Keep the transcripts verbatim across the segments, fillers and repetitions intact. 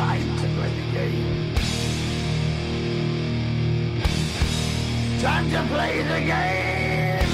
Time to play the game. Time to play the game.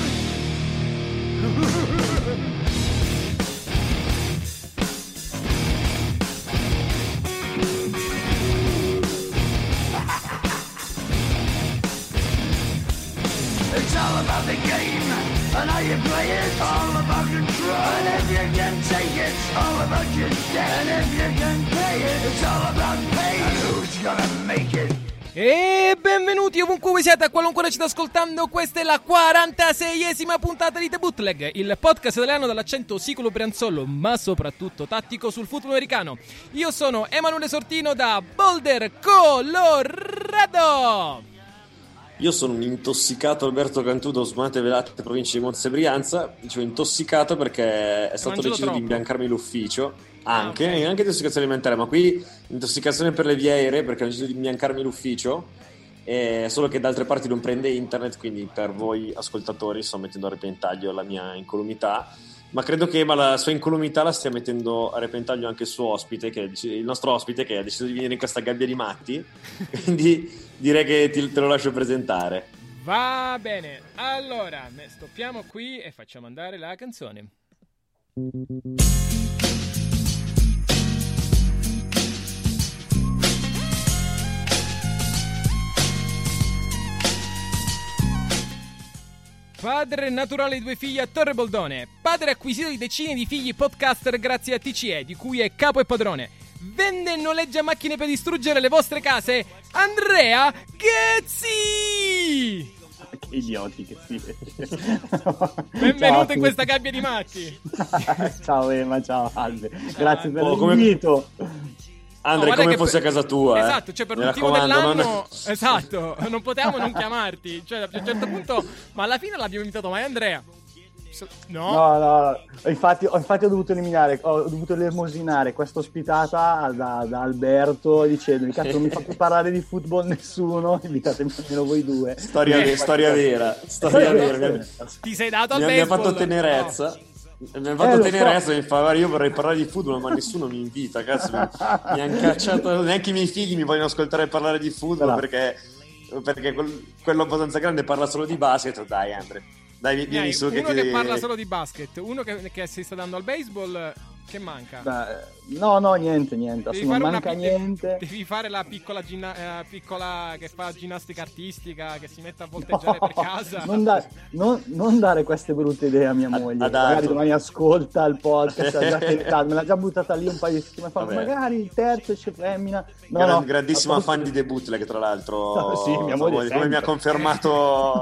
It's all about the game and how you play it. All about control. And if you can take it, it's all about your debt. And if you can pay it, it's all about pain. And who's gonna make it? E benvenuti ovunque voi siate, a qualunque ora ci state ascoltando. Questa è la quarantaseiesima puntata di The Bootleg, il podcast italiano dall'accento siculo brianzolo, ma soprattutto tattico sul football americano. Io sono Emanuele Sortino da Boulder, Colorado. Io sono un intossicato Alberto Cantudo, Smonate Velate, provincia di Monza e Brianza. Dicevo intossicato perché è stato deciso troppo di imbiancarmi l'ufficio. Anche, ah, okay. anche intossicazione alimentare, ma qui intossicazione per le vie aeree perché hanno deciso di imbiancarmi l'ufficio. Eh, solo che da altre parti non prende internet, quindi per voi ascoltatori sto mettendo a repentaglio la mia incolumità. Ma credo che ma la sua incolumità la stia mettendo a repentaglio anche il suo ospite, che è il nostro ospite, che ha deciso di venire in questa gabbia di matti. Quindi direi che ti, te lo lascio presentare. Va bene, allora stoppiamo qui e facciamo andare la canzone. Padre naturale di due figli a Torre Boldone. Padre acquisito di decine di figli podcaster grazie a T C E, di cui è capo e padrone. Vende e noleggia macchine per distruggere le vostre case. Andrea Ghezzi! Che idioti che siete. Benvenuto ciao, in questa gabbia di matti. Ciao Emma, ciao Albe. Ciao, grazie per oh, l'invito. Andrea, no, come fosse per... a casa tua. Esatto, eh. cioè per Mi l'ultimo dell'anno non... esatto, non potevamo non chiamarti. Cioè a un certo punto, ma alla fine l'abbiamo invitato, ma è Andrea. No, no, no, infatti, ho, infatti ho dovuto eliminare, ho dovuto elemosinare questa ospitata da, da Alberto dicendo cazzo non mi fa più parlare di football nessuno, invitatemi almeno voi due. Storia, eh, storia vera, storia vera. vera. Ti sei dato al mi, baseball. Mi ha fatto tenerezza. No. Mi ha fatto eh, tenerezza, so. Mi fa, io vorrei parlare di football, ma nessuno mi invita, cazzo, mi, mi hanno cacciato, neanche i miei figli mi vogliono ascoltare parlare di football perché, perché quel, quello abbastanza grande parla solo di basket. Dai Andre, dai, vieni Dai, su. Uno che, che ti... parla solo di basket, uno che, che si sta dando al baseball, che manca? Beh, no, no, niente, niente, devi non fare manca una, niente. Devi fare la piccola, ginna, eh, piccola che fa ginnastica artistica, che si mette a volteggiare no, per casa. Non, da, non, non dare queste brutte idee a mia moglie. Adatto. Magari domani ascolta il podcast, ha già tentato, me l'ha già buttata lì un paio di settimane fa. Magari il terzo c'è femmina. No, Gran, no, grandissima appunto... fan di The Bootleg, tra l'altro. No, sì, mia moglie come mi ha confermato.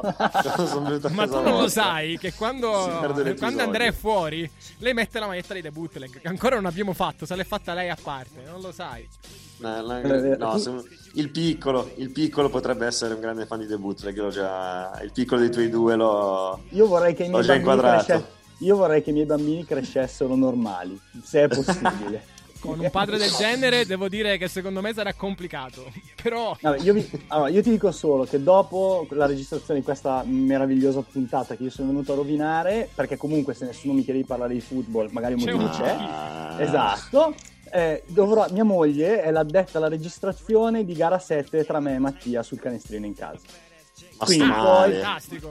Ma tu non lo sai che quando, quando Andrea è fuori, lei mette la maglietta di The Bootleg, che ancora non abbiamo fatto, se l'è fatta lei a parte, non lo sai. No, no, no, se, il piccolo, il piccolo potrebbe essere un grande fan di The Bootleg, l'ho già, il piccolo dei tuoi due l'ho, io vorrei che i miei l'ho già inquadrato. Cresce, io vorrei che i miei bambini crescessero normali, se è possibile. Con un padre del genere devo dire che secondo me sarà complicato. Però allora, io, vi, allora, io ti dico solo che dopo la registrazione di questa meravigliosa puntata che io sono venuto a rovinare, perché comunque se nessuno mi chiede di parlare di football magari un motivo c'è, ah. esatto, eh, dovrò, mia moglie è l'addetta alla registrazione di gara sette tra me e Mattia sul canestrino in casa. Quindi poi,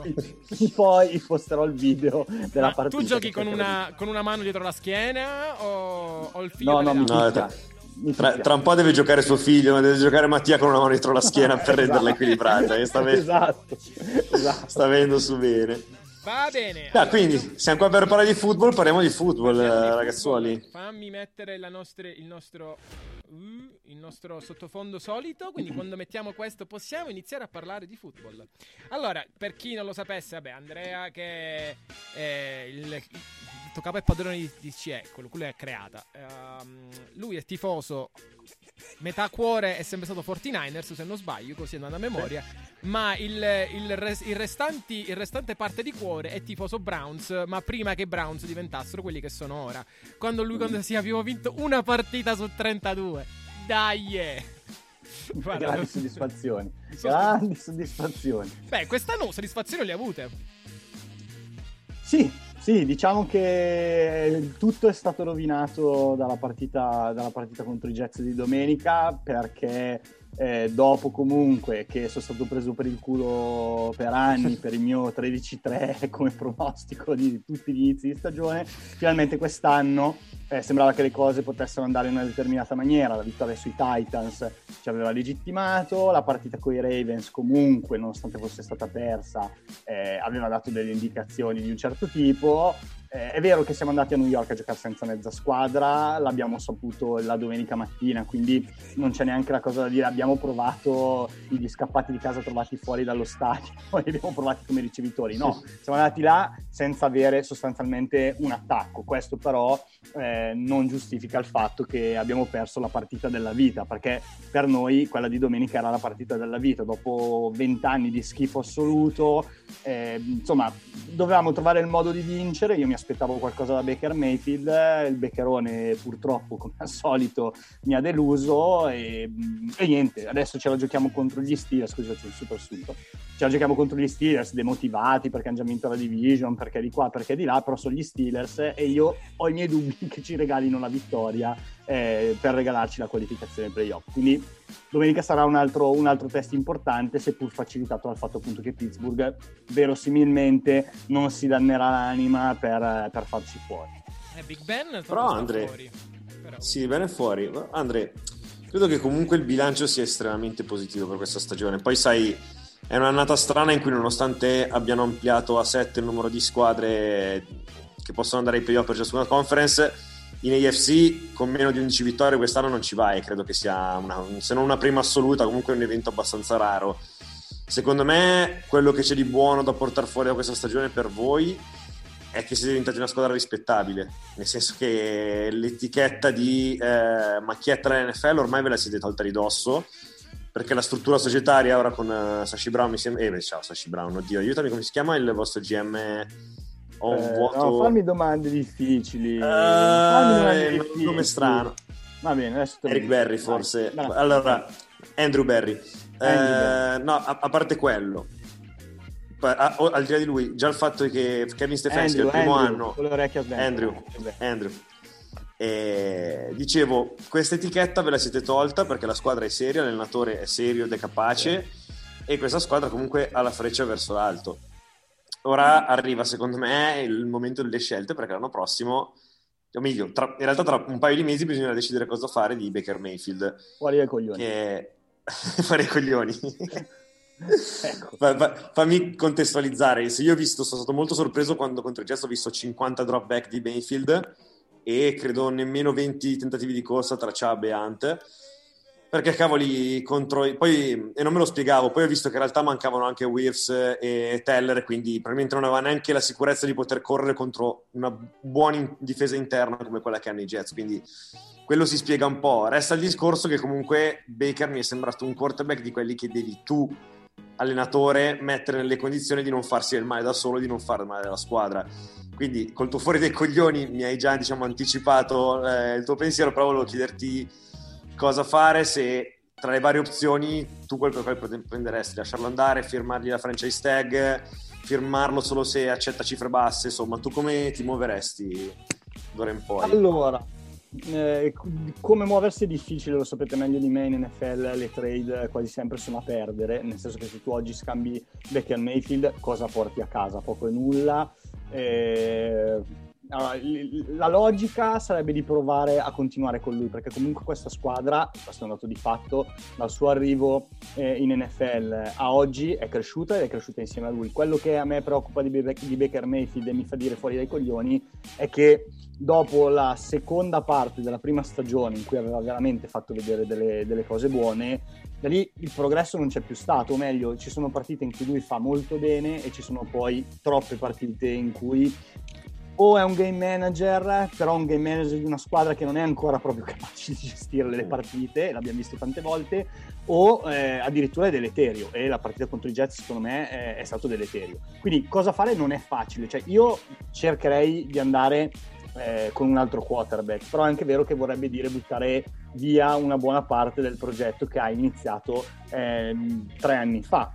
poi posterò il video della Ma partita. Tu giochi con una, con una mano dietro la schiena o, o il figlio? No, no, mi no, tra, tra, tra un po' deve giocare suo figlio, ma deve giocare Mattia con una mano dietro la schiena per esatto. renderla equilibrata. Sta venendo, esatto. esatto. Sta venendo su bene. Va bene. Ah, quindi siamo qua per parlare di football, parliamo di football, Parliamo ragazzuoli. Di football. Fammi mettere la nostre, il nostro uh, il nostro sottofondo solito, quindi quando mettiamo questo possiamo iniziare a parlare di football. Allora, per chi non lo sapesse, vabbè, Andrea che è il, il capo e padrone di T C E, quello che lui ha creata. Um, lui è tifoso, metà cuore è sempre stato quarantanovers, se non sbaglio, così andando a memoria. Ma il, il, res, il, restanti, il restante parte di cuore è tifoso Browns, ma prima che Browns diventassero quelli che sono ora. Quando lui, quando si abbiamo vinto una partita su trentadue. Dai! Yeah. Guarda, grandi soddisfazioni. Grandi soddisfazioni. Beh, quest'anno soddisfazioni le ha avute. Sì, Sì, diciamo che tutto è stato rovinato dalla partita, dalla partita contro i Jets di domenica, perché eh, dopo comunque che sono stato preso per il culo per anni per il mio tredici tre come pronostico di tutti gli inizi di stagione, finalmente quest'anno eh, sembrava che le cose potessero andare in una determinata maniera. La vittoria sui Titans ci aveva legittimato, la partita con i Ravens comunque, nonostante fosse stata persa, eh, aveva dato delle indicazioni di un certo tipo. Eh, è vero che siamo andati a New York a giocare senza mezza squadra, l'abbiamo saputo la domenica mattina, quindi non c'è neanche la cosa da dire. Abbiamo provato gli scappati di casa trovati fuori dallo stadio e li abbiamo provati come ricevitori. No, siamo andati là senza avere sostanzialmente un attacco. Questo però eh, non giustifica il fatto che abbiamo perso la partita della vita, perché per noi quella di domenica era la partita della vita. Dopo vent'anni di schifo assoluto, eh, insomma, dovevamo trovare il modo di vincere. Io mi aspettavo qualcosa da Baker Mayfield, il Beccherone purtroppo come al solito mi ha deluso e, e niente, adesso ce la giochiamo contro gli Steelers. Scusa, c'è il super assunto, ce la giochiamo contro gli Steelers demotivati perché hanno già vinto la division, perché di qua, perché di là, però sono gli Steelers e io ho i miei dubbi che ci regalino la vittoria eh, per regalarci la qualificazione ai playoff. Quindi domenica sarà un altro, un altro test importante, seppur facilitato dal fatto appunto che Pittsburgh verosimilmente non si dannerà l'anima per, per farci fuori. Eh, Big Ben però Andre fuori. Però, sì, Ben è fuori. Andre, credo che comunque il bilancio sia estremamente positivo per questa stagione. Poi sai, è un'annata strana in cui nonostante abbiano ampliato a sette il numero di squadre che possono andare ai playoff per ciascuna conference, in A F C con meno di undici vittorie quest'anno non ci vai. Credo che sia una, se non una prima assoluta, comunque un evento abbastanza raro. Secondo me quello che c'è di buono da portare fuori da questa stagione per voi è che siete diventati una squadra rispettabile, nel senso che l'etichetta di eh, macchietta dell'N F L ormai ve la siete tolta di dosso, perché la struttura societaria ora con uh, Sashi Brown mi sembra... eh ciao Sashi Brown, oddio, aiutami, come si chiama il vostro G M? Ho un eh, vuoto... no, fammi domande difficili. Uh, fammi domande è difficili. un nome strano. Va bene, adesso Eric dico. Berry forse. Dai, allora, Andrew Berry. Andrew eh, Berry. No, a, a parte quello, a, a, al di là di lui, già il fatto che Kevin Stefanski Andrew, il primo Andrew, anno... con le orecchie a dentro. Andrew, Andrew. E dicevo, questa etichetta ve la siete tolta perché la squadra è seria, l'allenatore è serio ed è capace, e questa squadra comunque ha la freccia verso l'alto. Ora arriva secondo me il momento delle scelte, perché l'anno prossimo, o meglio, tra, in realtà tra un paio di mesi bisogna decidere cosa fare di Baker Mayfield. Fuori dai coglioni. Che... fare i coglioni. Ecco. fa, fa, fammi contestualizzare. Se io ho visto, sono stato molto sorpreso quando contro il Jets ho visto cinquanta dropback di Mayfield e credo nemmeno venti tentativi di corsa tra Chubb e Hunt, perché cavoli contro i... poi, e non me lo spiegavo, poi ho visto che in realtà mancavano anche Wirfs e Teller, quindi probabilmente non aveva neanche la sicurezza di poter correre contro una buona in- difesa interna come quella che hanno i Jets, quindi quello si spiega un po'. Resta il discorso che comunque Baker mi è sembrato un quarterback di quelli che devi tu, allenatore, mettere nelle condizioni di non farsi del male da solo, di non fare male alla squadra. Quindi col tuo fuori dei coglioni mi hai già, diciamo, anticipato eh, il tuo pensiero, però volevo chiederti cosa fare, se tra le varie opzioni tu quel quale prenderesti, lasciarlo andare, firmargli la franchise tag, firmarlo solo se accetta cifre basse, insomma tu come ti muoveresti d'ora in poi? Allora, eh, come muoversi è difficile, lo sapete meglio di me, in N F L le trade quasi sempre sono a perdere, nel senso che se tu oggi scambi Baker Mayfield cosa porti a casa? Poco e nulla. eh, Allora, la logica sarebbe di provare a continuare con lui, perché comunque questa squadra, questo è un dato di fatto, dal suo arrivo eh, in N F L a oggi è cresciuta ed è cresciuta insieme a lui. Quello che a me preoccupa di, Be- di Baker Mayfield e mi fa dire fuori dai coglioni è che dopo la seconda parte della prima stagione, in cui aveva veramente fatto vedere delle, delle cose buone, da lì il progresso non c'è più stato, o meglio, ci sono partite in cui lui fa molto bene e ci sono poi troppe partite in cui o è un game manager, però un game manager di una squadra che non è ancora proprio capace di gestire le partite, l'abbiamo visto tante volte, o eh, addirittura è deleterio, e la partita contro i Jets secondo me è, è stato deleterio. Quindi cosa fare non è facile, cioè io cercherei di andare eh, con un altro quarterback, però è anche vero che vorrebbe dire buttare via una buona parte del progetto che ha iniziato eh, tre anni fa.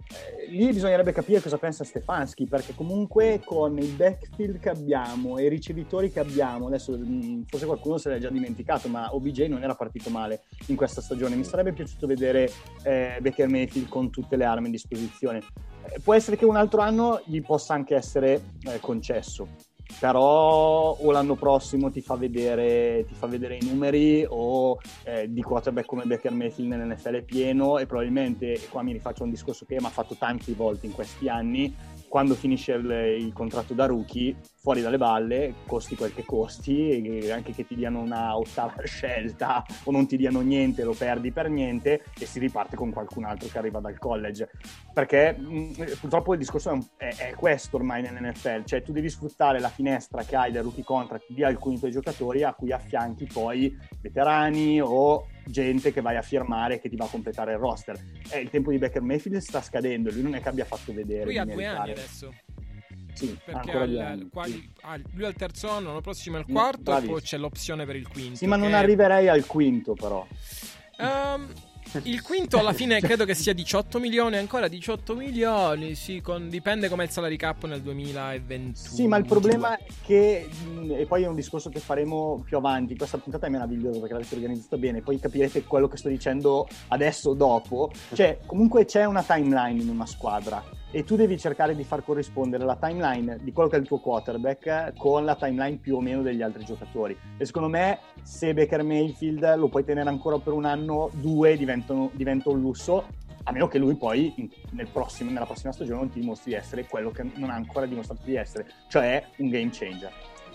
eh, lì bisognerebbe capire cosa pensa Stefanski, perché comunque con il backfield che abbiamo e i ricevitori che abbiamo, adesso mh, forse qualcuno se l'è già dimenticato, ma O B J non era partito male in questa stagione. Mi sarebbe piaciuto vedere eh, Baker Mayfield con tutte le armi a disposizione. Eh, può essere che un altro anno gli possa anche essere eh, concesso, però o l'anno prossimo ti fa vedere ti fa vedere i numeri, o eh, di quarterback come Baker Mayfield nell'N F L è pieno, e probabilmente, e qua mi rifaccio un discorso che mi ha fatto tante volte in questi anni, quando finisce il, il contratto da rookie, fuori dalle balle, costi quel che costi, e anche che ti diano una ottava scelta o non ti diano niente, lo perdi per niente e si riparte con qualcun altro che arriva dal college, perché mh, purtroppo il discorso è, un, è, è questo ormai nell'N F L, cioè tu devi sfruttare la finestra che hai del rookie contract di alcuni tuoi giocatori, a cui affianchi poi veterani o gente che vai a firmare, che ti va a completare il roster. E il tempo di Baker Mayfield sta scadendo, lui non è che abbia fatto vedere. Lui ha due anni adesso. Sì, perché ancora al, due anni, quali, sì. ah, lui al terzo anno, l'anno prossimo è il quarto, Bravissimo. e poi c'è l'opzione per il quinto. Sì, ma non che... arriverei al quinto, però. Um, il quinto alla fine credo che sia diciotto milioni, ancora diciotto milioni, sì, con, dipende com'è il salary cap nel duemilaventuno. Sì, ma il problema è che, e poi è un discorso che faremo più avanti, questa puntata è meravigliosa perché l'avete organizzata bene, poi capirete quello che sto dicendo adesso dopo, cioè comunque c'è una timeline in una squadra e tu devi cercare di far corrispondere la timeline di quello che è il tuo quarterback con la timeline più o meno degli altri giocatori, e secondo me se Baker Mayfield lo puoi tenere ancora per un anno, due, diventano, diventa un lusso, a meno che lui poi in, nel prossimo, nella prossima stagione non ti dimostri di essere quello che non ha ancora dimostrato di essere, cioè un game changer.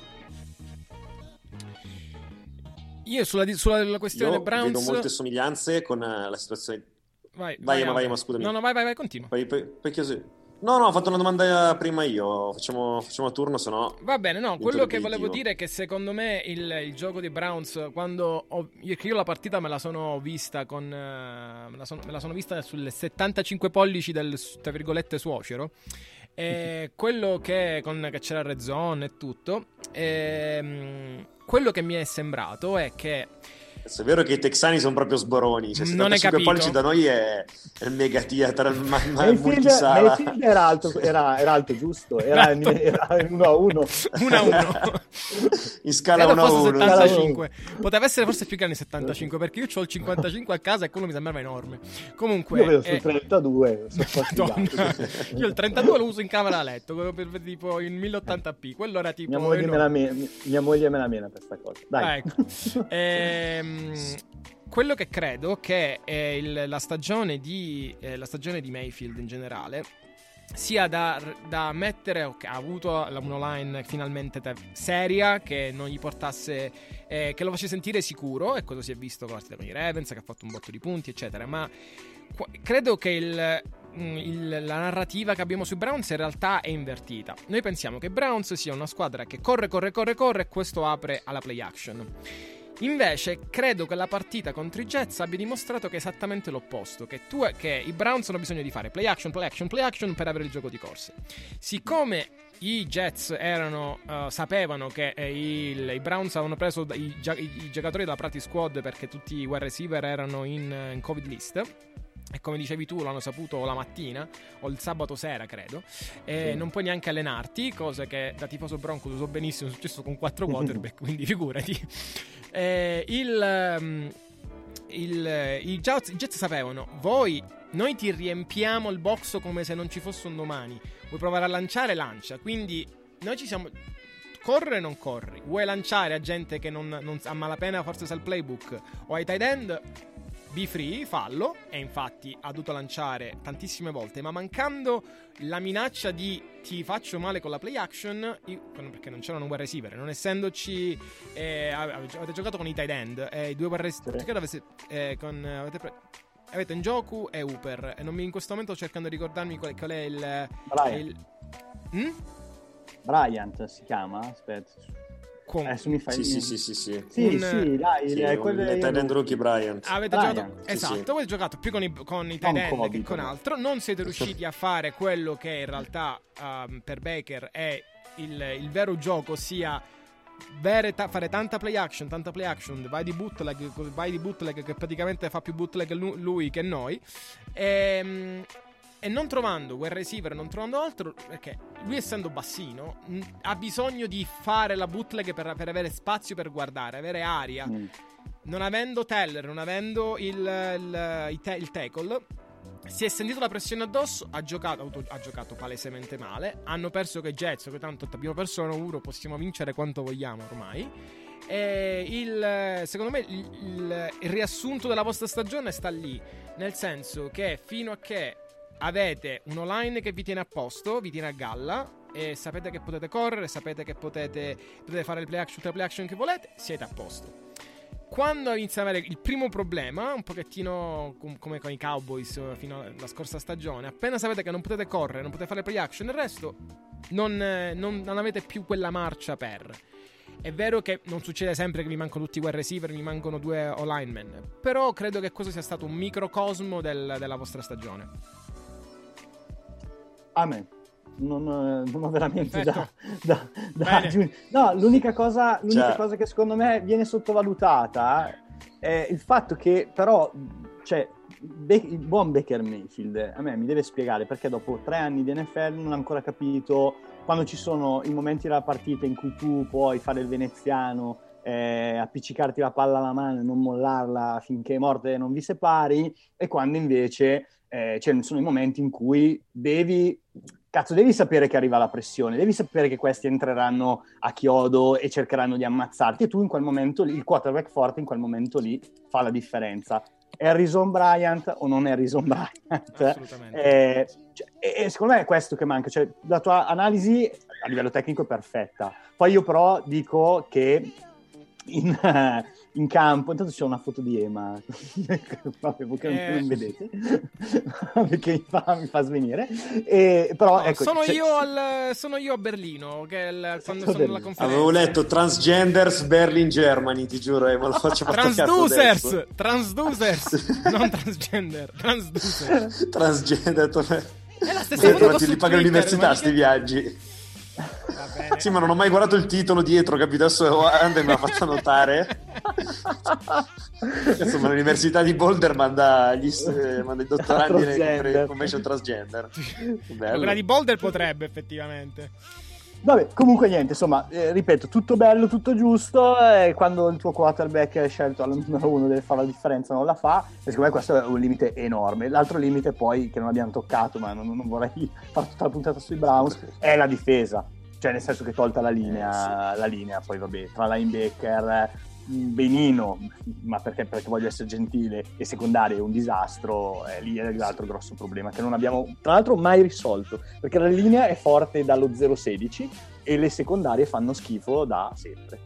Io sulla, sulla questione Io Browns vedo molte somiglianze con uh, la situazione. Vai, vai, vai, ma, vai, vai, ma scusami. No, no, vai, vai, vai, continua. Poi, poi, poi chiusi. No, no, ho fatto una domanda prima io. Facciamo, facciamo a turno, se no. Va bene, no, quello che volevo dire è che secondo me il, il gioco di Browns, quando ho, io, io la partita me la sono vista con uh, me, la sono, me la sono vista sulle settantacinque pollici del, tra virgolette, suocero. E quello che, con, che c'era Red Zone e tutto, e, quello che mi è sembrato è che è vero che i texani sono proprio sboroni, cioè non è capito. Pollici da noi è, è il mega theater, ma, ma Mayfield, Mayfield era alto, era, era alto giusto, era, era uno a uno. uno a uno. In scala uno a uno. settantacinque. Poteva essere forse più grande settantacinque, perché io ho il cinquantacinque a casa e quello mi sembrava enorme. Comunque io vedo sul eh, trentadue, sono io il trentadue lo uso in camera da letto, per, per, tipo in mille ottanta p. Quello era tipo mia moglie, me la, me, mia moglie me la mena per sta cosa. Dai. Ah, ecco. ehm quello che credo che è il, la stagione di eh, la stagione di Mayfield in generale sia da, da mettere, ok, ha avuto la line finalmente te- seria, che non gli portasse eh, che lo facesse sentire sicuro, e questo si è visto con la partita con i Ravens, che ha fatto un botto di punti eccetera, ma qu- credo che il Il, la narrativa che abbiamo sui Browns in realtà è invertita. Noi pensiamo che Browns sia una squadra che corre, corre, corre, corre, e questo apre alla play action. Invece credo che la partita contro i Jets abbia dimostrato che è esattamente l'opposto, che, tu, che i Browns hanno bisogno di fare play action, play action, play action per avere il gioco di corse. Siccome i Jets erano uh, sapevano che eh, il, i Browns avevano preso i, i, i giocatori della practice squad, perché tutti i wide receiver erano in, in Covid list, e come dicevi tu l'hanno saputo la mattina o il sabato sera credo, e sì. Non puoi neanche allenarti, cosa che da tifoso Broncos so benissimo è successo con quattro quarterback, quindi figurati. eh, il, um, il, i, Jets, i Jets sapevano, voi, noi ti riempiamo il box come se non ci fosse un domani, vuoi provare a lanciare, lancia, quindi noi ci siamo, correre o non corri, vuoi lanciare a gente che non, non a malapena forse sa il playbook o ai tight end, be free, fallo. E infatti ha dovuto lanciare tantissime volte, ma mancando la minaccia di ti faccio male con la play action, perché non c'erano un wide receiver, non essendoci eh, avete giocato con i tight end, eh, i due wide receiver eh, con avete, pre- avete Njoku e Hooper, e non mi, in questo momento sto cercando di ricordarmi qual, qual è il, il hm? Bryant si chiama, aspetta. Con... Eh, mi fai... sì, sì, sì, sì, sì. Sì, un... sì, dai, sì, è quello il tight end rookie Bryant. Avete Bryant. giocato, sì, esatto, sì. avete giocato più con i, con i tight end Kobe, che con però. altro. Non siete riusciti a fare quello che in realtà um, per Baker è il, il vero gioco, sia vere ta- fare tanta play action, tanta play action, vai di bootleg, vai di bootleg che praticamente fa più bootleg lui che noi. E, e non trovando wide receiver, non trovando altro, perché lui essendo bassino mh, ha bisogno di fare la bootleg per, per avere spazio per guardare, avere aria. Mm. Non avendo Teller, non avendo il, il, il, te, il tackle, si è sentito la pressione addosso, ha giocato, auto, ha giocato palesemente male. Hanno perso che Jets, che tanto abbiamo perso uno euro, possiamo vincere quanto vogliamo ormai. E il, secondo me il, il, il riassunto della vostra stagione sta lì, nel senso che fino a che avete un O-line che vi tiene a posto, vi tiene a galla, e sapete che potete correre, sapete che potete, potete fare il play action, il play action che volete, siete a posto. Quando inizia ad avere il primo problema, un pochettino com- come con i Cowboys fino alla scorsa stagione, appena sapete che non potete correre, non potete fare play action, il resto non, eh, non, non avete più quella marcia per. È vero che non succede sempre che vi mancano tutti i wide receiver, vi mancano due O-linemen, però credo che questo sia stato un microcosmo del, della vostra stagione. Amen. Non, non ho veramente da, da, da no, l'unica cosa l'unica cioè. cosa che secondo me viene sottovalutata è il fatto che però cioè Be- il buon Baker Mayfield a me mi deve spiegare perché dopo tre anni di N F L non ha ancora capito quando ci sono i momenti della partita in cui tu puoi fare il veneziano, eh, appiccicarti la palla alla mano e non mollarla finché morte non vi separi, e quando invece eh, cioè, sono i momenti in cui devi Cazzo, devi sapere che arriva la pressione, devi sapere che questi entreranno a chiodo e cercheranno di ammazzarti, e tu in quel momento lì, il quarterback forte in quel momento lì fa la differenza. È Harrison Bryant o non è Harrison Bryant? Assolutamente. Eh, cioè, e, e secondo me è questo che manca, cioè la tua analisi a livello tecnico è perfetta. Poi io però dico che in, uh, in campo, intanto c'è una foto di Ema vabbè, voi che eh. non vedete perché mi fa, mi fa svenire, e, però no, ecco, sono, io al, sono io a Berlino che il, quando sono alla conferenza avevo letto Transgenders Berlin Germany, ti giuro, eh, ma lo faccio Transducers Transducers non transgender Transducers Transgender è la stessa cosa, ti li paga l'università sti viaggi. Sì, ma non ho mai guardato il titolo dietro, capito? Adesso Andre mi ha fatto notare. Insomma, l'università di Boulder manda, gli, eh, manda i dottorandi nel convention transgender. Quella di Boulder potrebbe effettivamente. Vabbè, comunque niente, insomma, eh, ripeto, tutto bello, tutto giusto, e quando il tuo quarterback è scelto al numero uno deve fare la differenza, non la fa, e secondo me questo è un limite enorme. L'altro limite poi, che non abbiamo toccato, ma non, non vorrei fare tutta la puntata sui Browns, è la difesa. Cioè, nel senso che tolta la linea, eh, sì. la linea, poi vabbè, tra linebacker, benino, ma perché, perché voglio essere gentile, e secondario è un disastro, eh, lì è l'altro grosso problema che non abbiamo, tra l'altro, mai risolto, perché la linea è forte dallo zero sedici e le secondarie fanno schifo da sempre.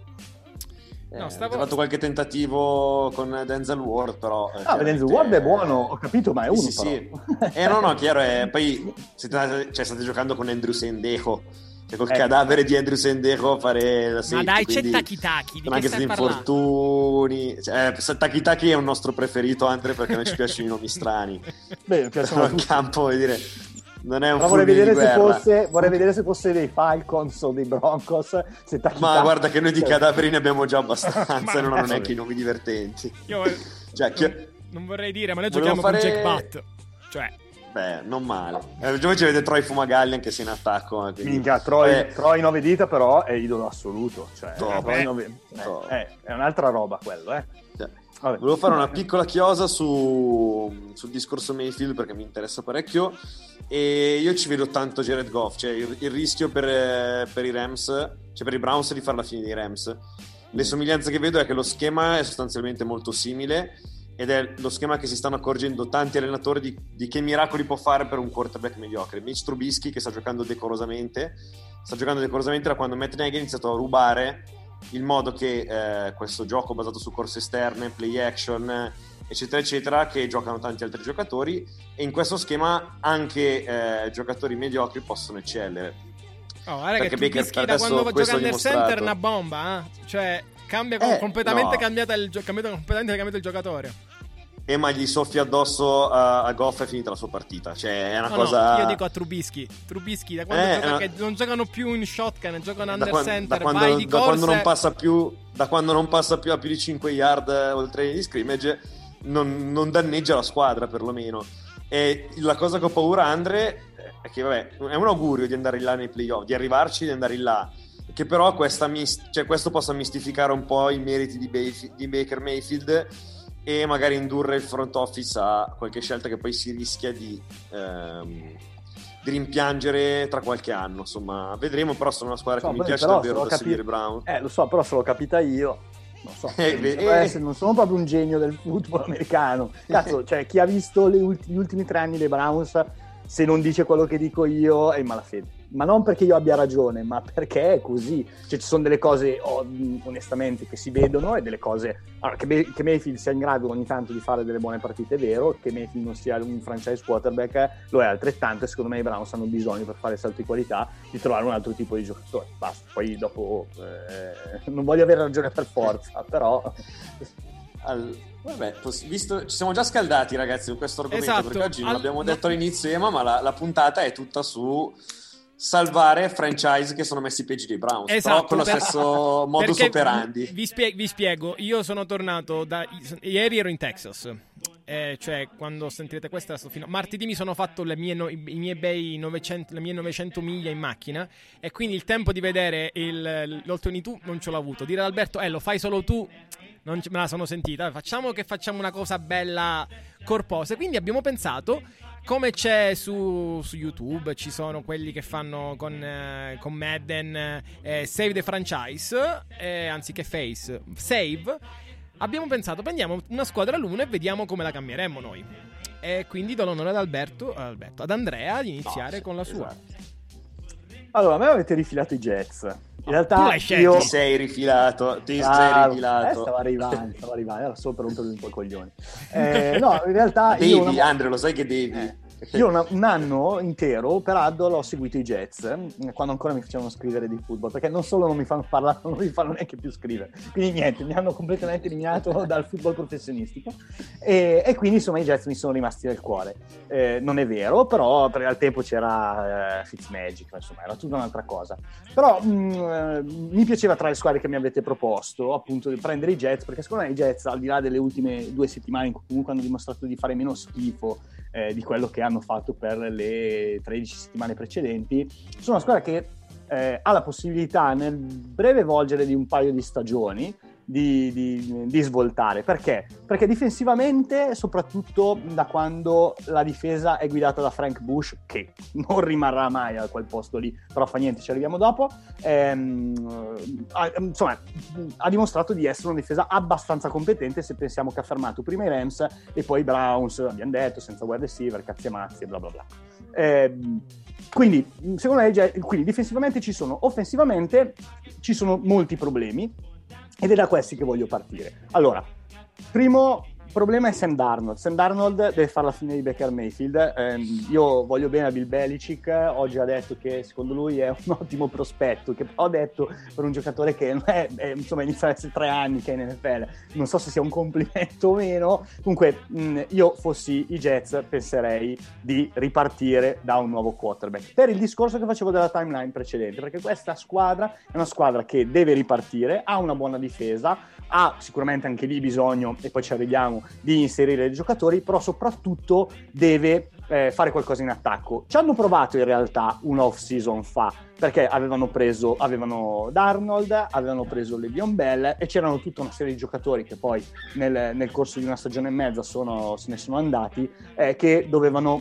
No, stavo... Ho fatto qualche tentativo con Denzel Ward, però ah, Denzel Ward è buono, ho capito, ma è uno sì, però. Sì. eh no no chiaro, è... poi siete, cioè, state giocando con Andrew Sendejo, cioè col eh, cadavere di Andrew Sendejo a fare la safety, ma dai, quindi... c'è Taki Taki, di anche stati infortuni, cioè, Taki Taki è un nostro preferito, Andre, perché a me ci piacciono i nomi strani. Beh, piacciono in campo, vuol dire, non è un vorrei vedere se guerra. fosse vorrei vedere se fosse dei Falcons o dei Broncos, se Taki ma Taki... guarda che noi di cadaveri ne abbiamo già abbastanza, non hanno neanche i nomi divertenti. Io cioè, non, chi... non vorrei dire, ma noi giochiamo fare... con Jack Butt, cioè beh, non male. Eh, già ci avete Troy Fumagalli anche se in attacco. Quindi... Minchia, Troy, eh... Troy nove dita però è idolo assoluto. Cioè, Top, Troy eh. nove... eh, eh, è un'altra roba quello, eh. Cioè, volevo fare una piccola chiosa su, sul discorso Mayfield perché mi interessa parecchio, e io ci vedo tanto Jared Goff, cioè il, il rischio per, per i Rams, cioè per i Browns, di fare la fine dei Rams. Le somiglianze che vedo è che lo schema è sostanzialmente molto simile, ed è lo schema che si stanno accorgendo tanti allenatori di, di che miracoli può fare per un quarterback mediocre. Mitch Trubisky, che sta giocando decorosamente sta giocando decorosamente da quando Matt Nagy ha iniziato a rubare il modo che eh, questo gioco basato su corse esterne, play action, eccetera eccetera, che giocano tanti altri giocatori, e in questo schema anche eh, giocatori mediocri possono eccellere. Oh, guarda, perché che Trubisky da quando gioca under center è una bomba, eh? Cioè cambia eh, completamente, no. cambiata il, cambiato, completamente cambiato il giocatore. E ma gli soffia addosso a, a Goff, è finita la sua partita. Cioè è una no, cosa. No, io dico a Trubisky. Trubisky da quando eh, gioca, no. che non giocano più in shotgun, giocano under quando, center. Da quando, vai di da corse. quando non passa più, da quando non passa più a più di cinque yard oltre gli scrimmage, non, non danneggia la squadra perlomeno. E la cosa che ho paura, Andre, è che vabbè, è un augurio di andare in là nei playoff, di arrivarci, di andare in là, che però questa mis- cioè questo possa mistificare un po' i meriti di, Bayf- di Baker Mayfield e magari indurre il front office a qualche scelta che poi si rischia di, ehm, di rimpiangere tra qualche anno. Insomma, vedremo, però sono una squadra so, che mi piace davvero da capi- seguire Brown. Eh, lo so, però se l'ho capita io, non so, eh, non, eh, essere, non sono proprio un genio del football americano. Cazzo, cioè chi ha visto le ulti- gli ultimi tre anni dei Browns, se non dice quello che dico io è in malafede. Ma non perché io abbia ragione, ma perché è così. Cioè ci sono delle cose oh, onestamente che si vedono e delle cose allora, che, May- che Mayfield sia in grado ogni tanto di fare delle buone partite è vero, che Mayfield non sia un franchise quarterback lo è altrettanto, e secondo me i Browns hanno bisogno, per fare il salto di qualità, di trovare un altro tipo di giocatore. Basta, poi dopo eh, non voglio avere ragione per forza, però Al... Vabbè, visto, ci siamo già scaldati ragazzi con questo argomento, esatto. Perché oggi non Al... l'abbiamo detto all'inizio Ema, ma la, la puntata è tutta su salvare franchise che sono messi peggio dei Browns, esatto, però con lo per... stesso modus operandi. Vi, spie- vi spiego, io sono tornato da ieri, ero in Texas, eh, cioè quando sentirete questa fino... martedì mi sono fatto le mie, no... i miei bei novecento, le mie novecento miglia in macchina, e quindi il tempo di vedere il, l'All ventidue non ce l'ho avuto. Dire ad Alberto eh lo fai solo tu, non me la sono sentita. Facciamo che facciamo una cosa bella corposa, quindi abbiamo pensato, come c'è su, su YouTube, ci sono quelli che fanno con, eh, con Madden eh, Save the Franchise, eh, anziché Face Save. Abbiamo pensato, prendiamo una squadra all'uno e vediamo come la cambieremmo noi. E quindi do l'onore ad Alberto, ad, Alberto, ad Andrea di iniziare no, con la sua. Esatto. Allora, a me avete rifilato i Jets. In realtà io... ti sei rifilato, ti ah, sei rifilato. Eh, stavo arrivando, stavo arrivando, era solo per rompermi un po' i coglioni. Eh, no, in realtà devi, io una... Andrea, lo sai che devi. Eh. Io una, un anno intero per Addol ho seguito i Jets, quando ancora mi facevano scrivere di football, perché non solo non mi fanno parlare, non mi fanno neanche più scrivere, quindi niente, mi hanno completamente eliminato dal football professionistico, e, e quindi insomma i Jets mi sono rimasti nel cuore. Eh, non è vero, però perché al tempo c'era eh, Fitzmagic, insomma era tutta un'altra cosa, però mh, mi piaceva, tra le squadre che mi avete proposto, appunto di prendere i Jets, perché secondo me i Jets, al di là delle ultime due settimane in cui comunque hanno dimostrato di fare meno schifo Eh, di quello che hanno fatto per le tredici settimane precedenti, sono una squadra che eh, ha la possibilità nel breve volgere di un paio di stagioni di, di, di svoltare. Perché? Perché difensivamente, soprattutto da quando la difesa è guidata da Frank Bush, che non rimarrà mai a quel posto lì, però fa niente, ci arriviamo dopo, ehm, ha, insomma ha dimostrato di essere una difesa abbastanza competente, se pensiamo che ha fermato prima i Rams e poi i Browns, abbiamo detto, senza wide receiver, cazzi e mazzi e bla bla bla. Ehm, quindi secondo me quindi difensivamente ci sono, offensivamente ci sono molti problemi, ed è da questi che voglio partire. Allora, primo problema è Sam Darnold. Sam Darnold deve fare la fine di Baker Mayfield. Eh, io voglio bene a Bill Belichick, oggi ha detto che secondo lui è un ottimo prospetto, che ho detto per un giocatore che non è, è insomma inizia ad essere tre anni che è in N F L, non so se sia un complimento o meno. Comunque mh, io fossi i Jets penserei di ripartire da un nuovo quarterback, per il discorso che facevo della timeline precedente, perché questa squadra è una squadra che deve ripartire, ha una buona difesa, ha sicuramente anche lì bisogno, e poi ci arriviamo, di inserire i giocatori, però soprattutto deve eh, fare qualcosa in attacco. Ci hanno provato in realtà un off season fa, perché avevano preso avevano Darnold, avevano preso Le'Veon Bell e c'erano tutta una serie di giocatori che poi nel, nel corso di una stagione e mezza sono, se ne sono andati, eh, che dovevano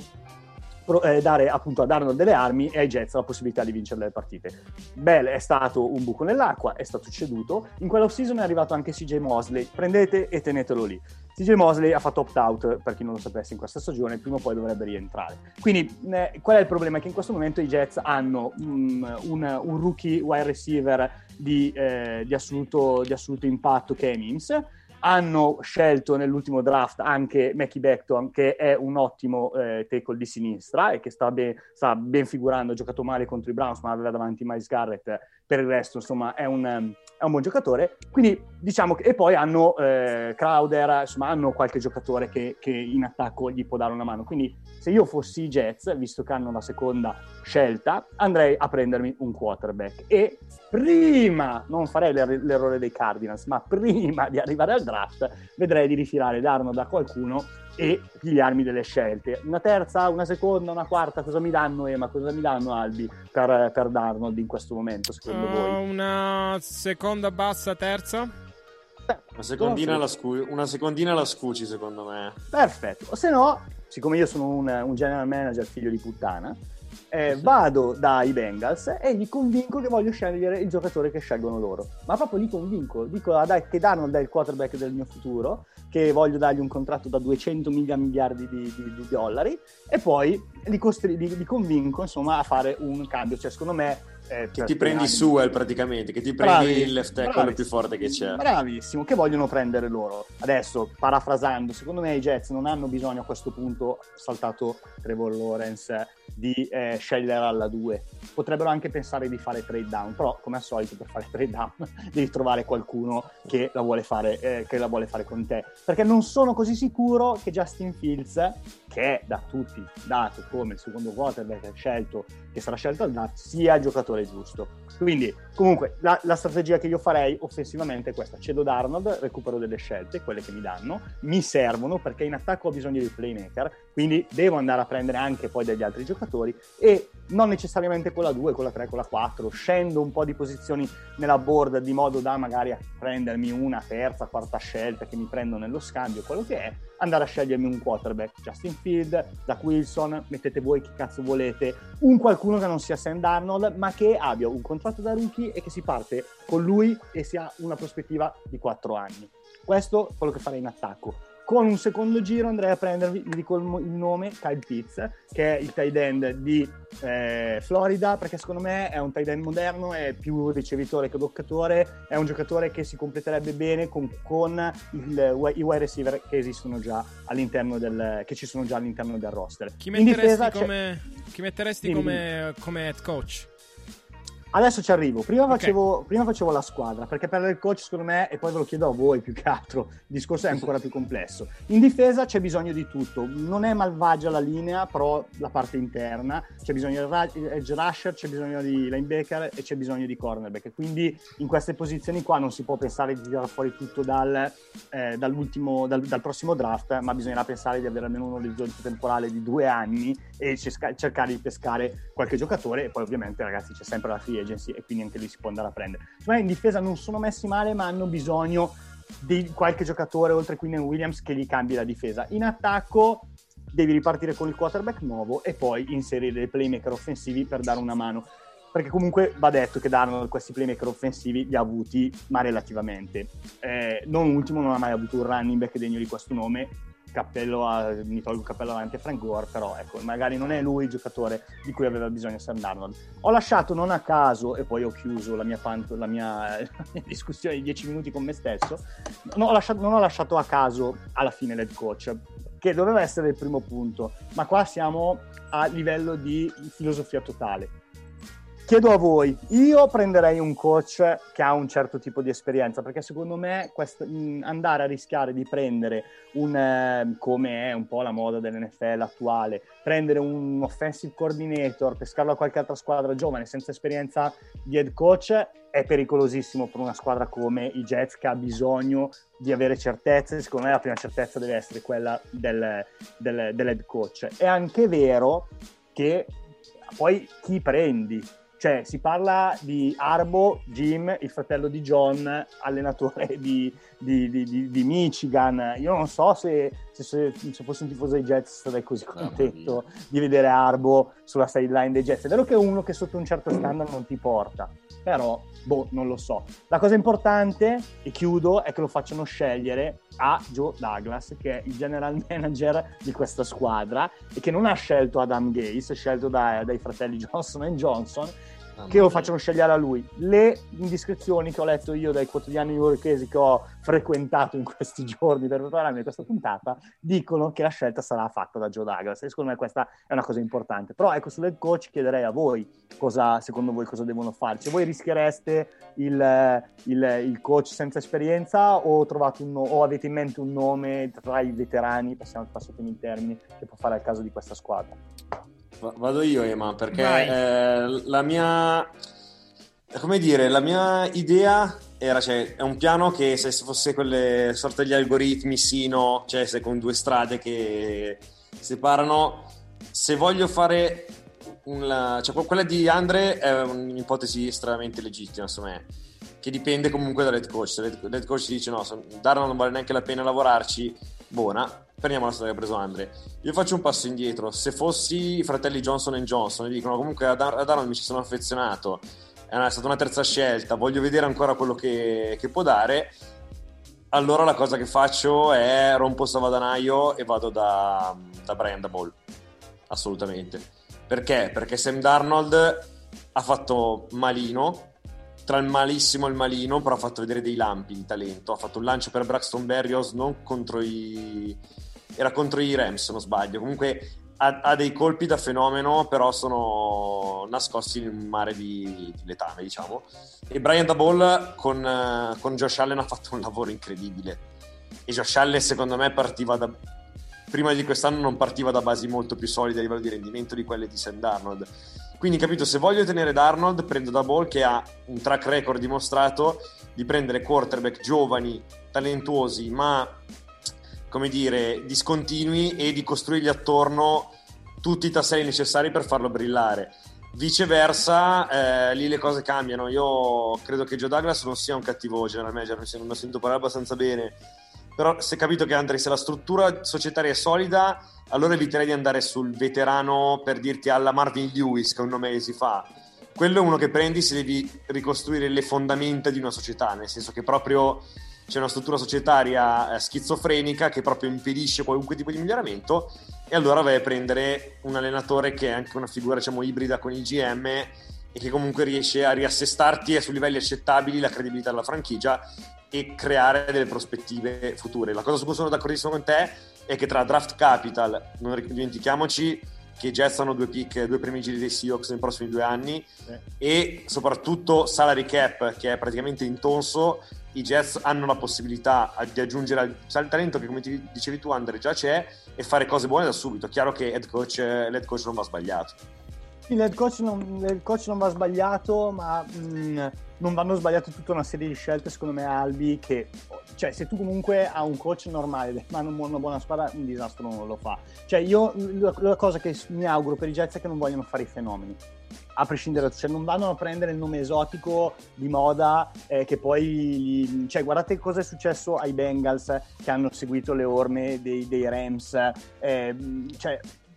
dare appunto a Darnold delle armi e ai Jets la possibilità di vincere le partite. Bell è stato un buco nell'acqua, è stato ceduto. In quella off-season è arrivato anche C J Mosley, prendete e tenetelo lì. C J Mosley ha fatto opt-out, per chi non lo sapesse, in questa stagione, prima o poi dovrebbe rientrare. Quindi eh, qual è il problema? Che in questo momento i Jets hanno um, un, un rookie wide receiver di, eh, di, assoluto, di assoluto impatto, che è Mims. Hanno scelto nell'ultimo draft anche Mackie Becton, che è un ottimo eh, tackle di sinistra e che sta ben, sta ben figurando, ha giocato male contro i Browns ma aveva davanti Myles Garrett, per il resto insomma è un, è un buon giocatore. Quindi diciamo che, e poi hanno eh, Crowder, insomma hanno qualche giocatore che, che in attacco gli può dare una mano. Quindi se io fossi i Jets, visto che hanno la seconda scelta, andrei a prendermi un quarterback e prima, non farei l'er- l'errore dei Cardinals, ma prima di arrivare al draft vedrei di rifilare Darnold da qualcuno e pigliarmi delle scelte. Una terza, una seconda, una quarta, cosa mi danno Ema, cosa mi danno Albi per, per Darnold in questo momento secondo uh, voi? Una seconda bassa, terza? Beh, una secondina la scu- una secondina la scuci secondo me. Perfetto, o se no, siccome io sono un, un general manager figlio di puttana, Eh, vado dai Bengals e gli convinco che voglio scegliere il giocatore che scelgono loro, ma proprio li convinco, dico ah, dai, che Darnold è il quarterback del mio futuro, che voglio dargli un contratto da duecento mila miliardi di, di, di dollari, e poi li, costri- li, li convinco insomma a fare un cambio, cioè secondo me Eh, che ti prendi Sewell praticamente, che ti prendi Bravi, il left tackle quello più forte che c'è. Bravissimo, che vogliono prendere loro. Adesso, parafrasando, secondo me i Jets non hanno bisogno a questo punto, saltato Trevor Lawrence, di eh, scegliere alla due. Potrebbero anche pensare di fare trade down, però come al solito per fare trade down devi trovare qualcuno che la vuole fare, eh, che la vuole fare con te, perché non sono così sicuro che Justin Fields, che è da tutti dato come il secondo quarterback scelto, che sarà scelto al draft, sia il giocatore giusto. Quindi comunque la, la strategia che io farei offensivamente è questa: cedo Darnold, recupero delle scelte, quelle che mi danno, mi servono perché in attacco ho bisogno di playmaker, quindi devo andare a prendere anche poi degli altri giocatori, e non necessariamente con la due, con la tre, con la quattro, scendo un po' di posizioni nella board di modo da magari prendermi una terza, quarta scelta che mi prendo nello scambio, quello che è, andare a scegliermi un quarterback, Justin Field, Zach Wilson, mettete voi chi cazzo volete, un qualcuno che non sia Sam Darnold ma che abbia un contratto da rookie e che si parte con lui e si ha una prospettiva di quattro anni. Questo è quello che farei in attacco. Con un secondo giro andrei a prendervi, vi dico il, il nome, Kyle Pitts, che è il tight end di eh, Florida, perché secondo me è un tight end moderno, è più ricevitore che bloccatore, è un giocatore che si completerebbe bene con, con il, i wide receiver che esistono già all'interno del, che ci sono già all'interno del roster. Chi metteresti come, chi metteresti dimmi, come, dimmi. come head coach? Adesso ci arrivo, prima facevo, okay. prima facevo la squadra, perché per il coach secondo me, e poi ve lo chiedo a voi più che altro, il discorso è ancora più complesso. In difesa c'è bisogno di tutto, non è malvagia la linea, però la parte interna, c'è bisogno di edge rusher, c'è bisogno di linebacker e c'è bisogno di cornerback, quindi in queste posizioni qua non si può pensare di tirare fuori tutto dal, eh, dall'ultimo, dal, dal prossimo draft, ma bisognerà pensare di avere almeno un orizzonte temporale di due anni e cercare di pescare qualche giocatore, e poi ovviamente ragazzi c'è sempre la free agency e quindi anche lì si può andare a prendere. Ma in difesa non sono messi male, ma hanno bisogno di qualche giocatore oltre Quinn Williams che gli cambi la difesa. In attacco devi ripartire con il quarterback nuovo e poi inserire dei playmaker offensivi per dare una mano, perché comunque va detto che Darnold questi playmaker offensivi li ha avuti, ma relativamente. Eh, non ultimo, non ha mai avuto un running back degno di questo nome. Cappello a, mi tolgo il cappello davanti a Frank Gore, però ecco, magari non è lui il giocatore di cui aveva bisogno Sam Darnold. Ho lasciato non a caso, e poi ho chiuso la mia, panto, la mia, la mia discussione di dieci minuti con me stesso, non ho, lasciato, non ho lasciato a caso alla fine l'head coach, che doveva essere il primo punto, ma qua siamo a livello di filosofia totale. Chiedo a voi, io prenderei un coach che ha un certo tipo di esperienza, perché secondo me quest- andare a rischiare di prendere un, eh, come è un po' la moda dell'N F L attuale, prendere un offensive coordinator, pescarlo a qualche altra squadra giovane senza esperienza di head coach è pericolosissimo per una squadra come i Jets, che ha bisogno di avere certezze. Secondo me la prima certezza deve essere quella del, del, dell'head coach. È anche vero che poi chi prendi? Cioè, si parla di Arbo, Jim, il fratello di John, allenatore di, di, di, di, di Michigan. Io non so se, se, se fossi un tifoso dei Jets sarei così contento oh, di vedere Arbo sulla sideline dei Jets. È vero che è uno che sotto un certo standard non ti porta, però, boh, non lo so. La cosa importante, e chiudo, è che lo facciano scegliere a Joe Douglas, che è il general manager di questa squadra e che non ha scelto Adam Gase, è scelto da, dai fratelli Johnson and Johnson, che lo facciano scegliere a lui. Le indiscrezioni che ho letto io dai quotidiani newyorkesi che ho frequentato in questi giorni per prepararmi questa puntata dicono che la scelta sarà fatta da Joe Douglas, e secondo me questa è una cosa importante. Però ecco, sull'head coach chiederei a voi cosa, secondo voi, cosa devono fare. Se voi rischiereste il, il, il coach senza esperienza, o trovate un, o avete in mente un nome tra i veterani, passiamo passatemi in termini, che può fare al caso di questa squadra. Vado io, Ema, perché eh, la mia, come dire, la mia idea era, cioè, è un piano che se fosse quelle sorte di algoritmi sino, cioè se con due strade che separano, se voglio fare un, cioè quella di Andre è un'ipotesi estremamente legittima secondo me, che dipende comunque dall'head coach. Se l'head coach dice no, Darnold non vale neanche la pena lavorarci, buona, prendiamo la strada che ha preso Andre. Io faccio un passo indietro, se fossi i fratelli Johnson and Johnson e dicono comunque a Darnold mi ci sono affezionato, è stata una terza scelta, voglio vedere ancora quello che, che può dare, allora la cosa che faccio è rompo il salvadanaio e vado da, da Brian Daboll, assolutamente. Perché? Perché Sam Darnold ha fatto malino, tra il malissimo e il malino, però ha fatto vedere dei lampi di talento. Ha fatto un lancio per Braxton Berrios, non contro i... era contro i Rams se non sbaglio, comunque ha, ha dei colpi da fenomeno, però sono nascosti in un mare di, di letame, diciamo. E Brian Daboll con, con Josh Allen ha fatto un lavoro incredibile, e Josh Allen secondo me partiva da prima di quest'anno non partiva da basi molto più solide a livello di rendimento di quelle di Sam Darnold. Quindi, capito, se voglio tenere Darnold, prendo Daboll, che ha un track record dimostrato di prendere quarterback giovani, talentuosi, ma, come dire, discontinui, e di costruirgli attorno tutti i tasselli necessari per farlo brillare. Viceversa, eh, lì le cose cambiano. Io credo che Joe Douglas non sia un cattivo general manager, non lo sento parlare abbastanza bene, però se capito che Andre, se la struttura societaria è solida, allora eviterei di andare sul veterano, per dirti, alla Marvin Lewis, che è un nome che si fa. Quello è uno che prendi se devi ricostruire le fondamenta di una società, nel senso che proprio c'è una struttura societaria eh, schizofrenica che proprio impedisce qualunque tipo di miglioramento, e allora vai a prendere un allenatore che è anche una figura, diciamo, ibrida con il G M, e che comunque riesce a riassestarti su livelli accettabili la credibilità della franchigia e creare delle prospettive future. La cosa su cui sono d'accordissimo con te è che tra draft capital, non dimentichiamoci che i Jets hanno due pick, due primi giri dei Seahawks nei prossimi due anni, eh. e soprattutto salary cap, che è praticamente intonso, i Jets hanno la possibilità di aggiungere al talento che, come ti dicevi tu, Andre, già c'è, e fare cose buone da subito. Chiaro che head coach, l'head coach non va sbagliato. Il head coach non, il coach non va sbagliato, ma mh, non vanno sbagliate tutta una serie di scelte, secondo me, Albi, che, cioè, se tu comunque hai un coach normale ma non una buona squadra, un disastro non lo fa. Cioè, io la, la cosa che mi auguro per i Jets è che non vogliono fare i fenomeni, a prescindere, cioè non vanno a prendere il nome esotico di moda, eh, che poi, cioè, guardate cosa è successo ai Bengals, che hanno seguito le orme dei, dei Rams, eh, cioè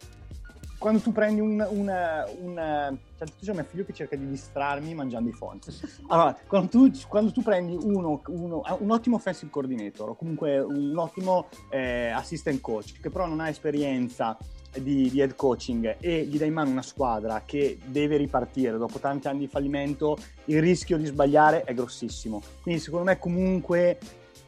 quando tu prendi un, un, un cioè, c'è mio figlio che cerca di distrarmi mangiando i fonti. Allora, quando tu, quando tu prendi uno, uno, un ottimo offensive coordinator, o comunque un ottimo eh, assistant coach, che però non ha esperienza di, di head coaching, e gli dai in mano una squadra che deve ripartire dopo tanti anni di fallimento, il rischio di sbagliare è grossissimo. Quindi secondo me comunque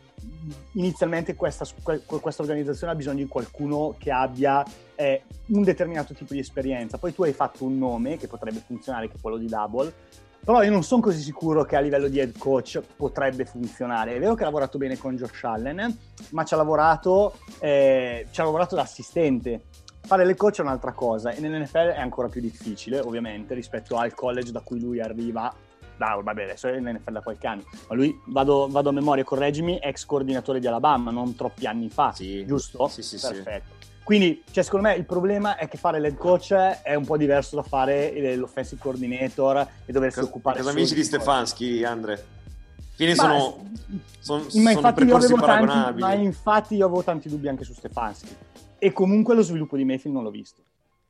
inizialmente questa, questa organizzazione ha bisogno di qualcuno che abbia eh, un determinato tipo di esperienza. Poi tu hai fatto un nome che potrebbe funzionare, che è quello di Daboll, però io non sono così sicuro che a livello di head coach potrebbe funzionare. È vero che ha lavorato bene con Josh Allen, ma ci ha lavorato eh, ci ha lavorato da assistente. Fare l'head coach è un'altra cosa, e nell'N F L è ancora più difficile, ovviamente, rispetto al college da cui lui arriva. No, vabbè, adesso è nell'N F L da qualche anno, ma lui, vado, vado a memoria, correggimi, ex coordinatore di Alabama, non troppi anni fa, sì, giusto? Sì, sì, perfetto. Sì. Quindi, cioè, secondo me il problema è che fare l'head coach è un po' diverso da fare l'offensive coordinator e doversi Cosa, occupare cosa amici di Stefanski, Andre? Quindi ma, sono, sono, ma sono percorsi paragonabili. Tanti, ma infatti io avevo tanti dubbi anche su Stefanski, e comunque lo sviluppo di Mayfield non l'ho visto.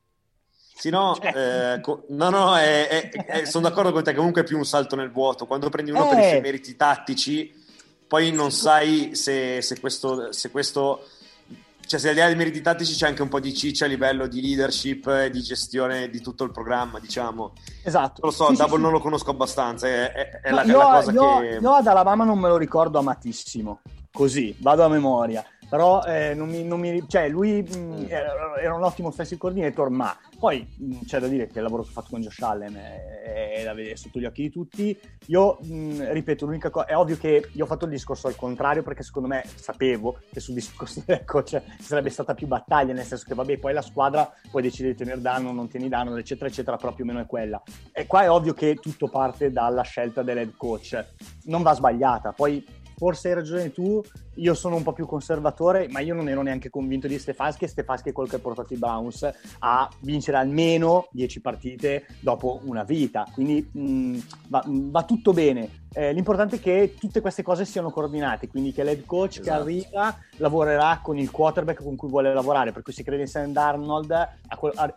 Sì, no, cioè. eh, co- no, no, è, è, è, sono d'accordo con te, comunque è più un salto nel vuoto. Quando prendi uno eh. per i suoi meriti tattici, poi non sai se, se questo, se questo, cioè se al di là dei meriti tattici c'è anche un po' di ciccia a livello di leadership e di gestione di tutto il programma, diciamo. Esatto. Non lo so, sì, Double sì, non sì. lo conosco abbastanza, è, è, è no, la, io, la cosa io, che... Io ad Alabama non me lo ricordo amatissimo, così, vado a memoria. però eh, non mi, non mi, cioè lui mh, era, era un ottimo offensive coordinator, ma poi mh, c'è da dire che il lavoro che ho fatto con Josh Allen è, è da vedere sotto gli occhi di tutti. Io mh, ripeto, l'unica cosa, è ovvio che io ho fatto il discorso al contrario, perché secondo me sapevo che sul discorso del coach ci sarebbe stata più battaglia, nel senso che vabbè, poi la squadra puoi decidere di tenere danno, non tieni danno, eccetera eccetera, però più o meno è quella. E qua è ovvio che tutto parte dalla scelta dell'head coach, non va sbagliata. Poi forse hai ragione tu, io sono un po' più conservatore, ma io non ero neanche convinto di Stefanski, e Stefanski è quello che ha portato i Browns a vincere almeno dieci partite dopo una vita, quindi mh, va, va tutto bene. Eh, l'importante è che tutte queste cose siano coordinate, quindi che l'head coach, esatto, che arriva lavorerà con il quarterback con cui vuole lavorare, per cui si crede in Sam Darnold, a, a, a,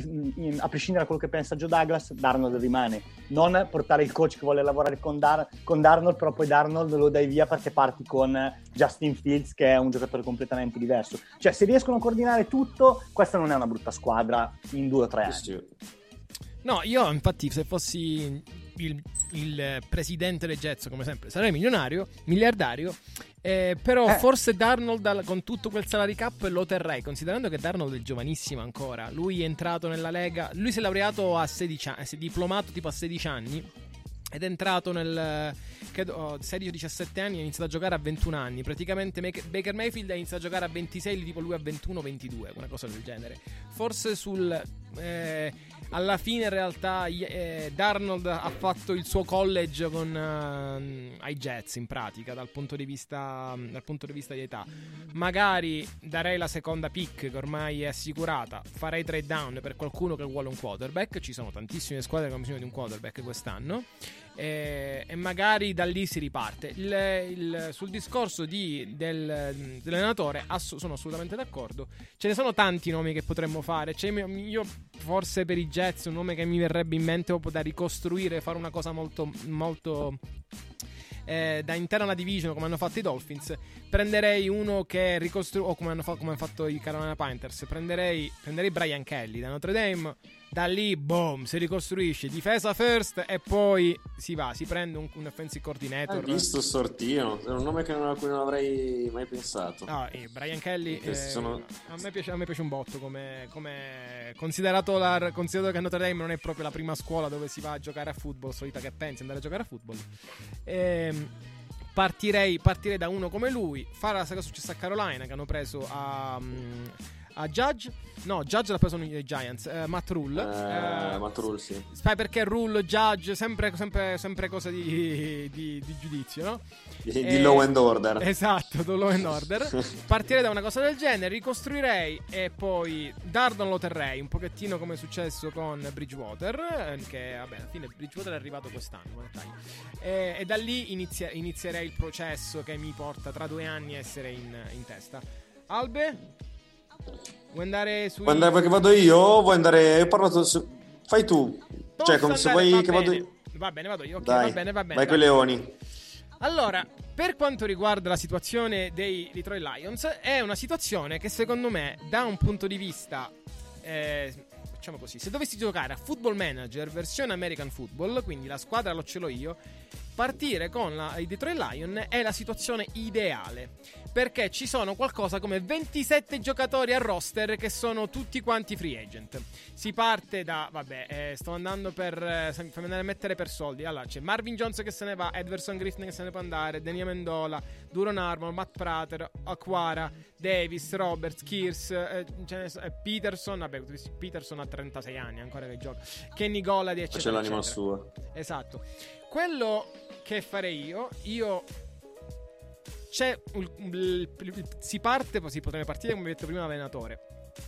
a prescindere da quello che pensa Joe Douglas, Darnold rimane. Non portare il coach che vuole lavorare con, Dar- con Darnold, però poi Darnold lo dai via perché parti con Justin Fields, che è un giocatore completamente diverso. Cioè, se riescono a coordinare tutto, questa non è una brutta squadra in due o tre anni. No, io infatti se fossi il, il presidente dei Jets, come sempre, sarei milionario, miliardario, eh, però eh. forse Darnold con tutto quel salary cap lo terrei, considerando che Darnold è giovanissimo ancora. Lui è entrato nella Lega, lui si è laureato a sedici anni, si è diplomato tipo a sedici anni ed è entrato nel credo, sedici diciassette anni, ha iniziato a giocare a ventuno anni. Praticamente Baker Mayfield ha iniziato a giocare a ventisei, tipo lui a ventuno ventidue, una cosa del genere. Forse sul eh, alla fine in realtà eh, Darnold ha fatto il suo college con uh, ai Jets, in pratica, dal punto di vista dal punto di vista di età. Magari darei la seconda pick, che ormai è assicurata, farei trade down per qualcuno che vuole un quarterback. Ci sono tantissime squadre che hanno bisogno di un quarterback quest'anno, e, e magari da lì si riparte. Il, il, sul discorso di, del, dell'allenatore ass- sono assolutamente d'accordo. Ce ne sono tanti nomi che potremmo fare. Cioè, io forse per i Jets un nome che mi verrebbe in mente proprio da ricostruire, fare una cosa molto molto eh, da interna alla division, come hanno fatto i Dolphins. Prenderei uno che ricostru- o come hanno, fa- come hanno fatto i Carolina Panthers. Prenderei, prenderei Brian Kelly da Notre Dame. Da lì, boom, si ricostruisce difesa first e poi si va, si prende un, un offensive coordinator. Hai visto Sortino? È un nome che non, a cui non avrei mai pensato. No, eh, Brian Kelly eh, sono... a, me piace, a me piace un botto come, come considerato, la, considerato che Notre Dame non è proprio la prima scuola dove si va a giocare a football, solita che pensi andare a giocare a football. Ehm Partirei, partirei da uno come lui, fare la stessa cosa successa a Carolina, che hanno preso a, a Judge. No, Judge l'ha preso i Giants, uh, Matt Rule. Eh, uh, Matt Rule, sì. Sai perché Rule, Judge, sempre, sempre, sempre cosa di, di, di giudizio, no? Di, e, di law and order. Esatto, di law and order. Partirei da una cosa del genere, ricostruirei e poi Darnold lo terrei, un pochettino come è successo con Bridgewater, che vabbè, alla fine Bridgewater è arrivato quest'anno, e, e da lì inizia, inizierei il processo che mi porta tra due anni a essere in, in testa. Albe? Vuoi andare su? Vuoi andare che vado io? Vuoi andare? Ho parlato su... Fai tu. Posso cioè, come andare, se vuoi che bene. vado io. Va bene, vado io. Ok, Dai, va bene, va bene. Vai con i leoni. Allora, per quanto riguarda la situazione dei Detroit Lions, è una situazione che secondo me, da un punto di vista eh, facciamo così, se dovessi giocare a Football Manager versione American Football, quindi la squadra lo ce l'ho io, partire con la, i Detroit Lions è la situazione ideale, perché ci sono qualcosa come ventisette giocatori a roster che sono tutti quanti free agent. Si parte da, vabbè, eh, sto andando per eh, fammi andare a mettere per soldi. Allora c'è Marvin Jones che se ne va, Edverson Griffin che se ne può andare, Denia Mendola, Duron Harmon, Matt Prater, Aquara, Davis, Roberts, Kears, eh, eh, Peterson, vabbè, Peterson ha trentasei anni ancora che gioca, Kenny Golladay, eccetera, c'è l'anima eccetera. sua. Esatto. Quello che farei io, io c'è il, il, il, si parte, si potrebbe partire come ho detto prima l'allenatore,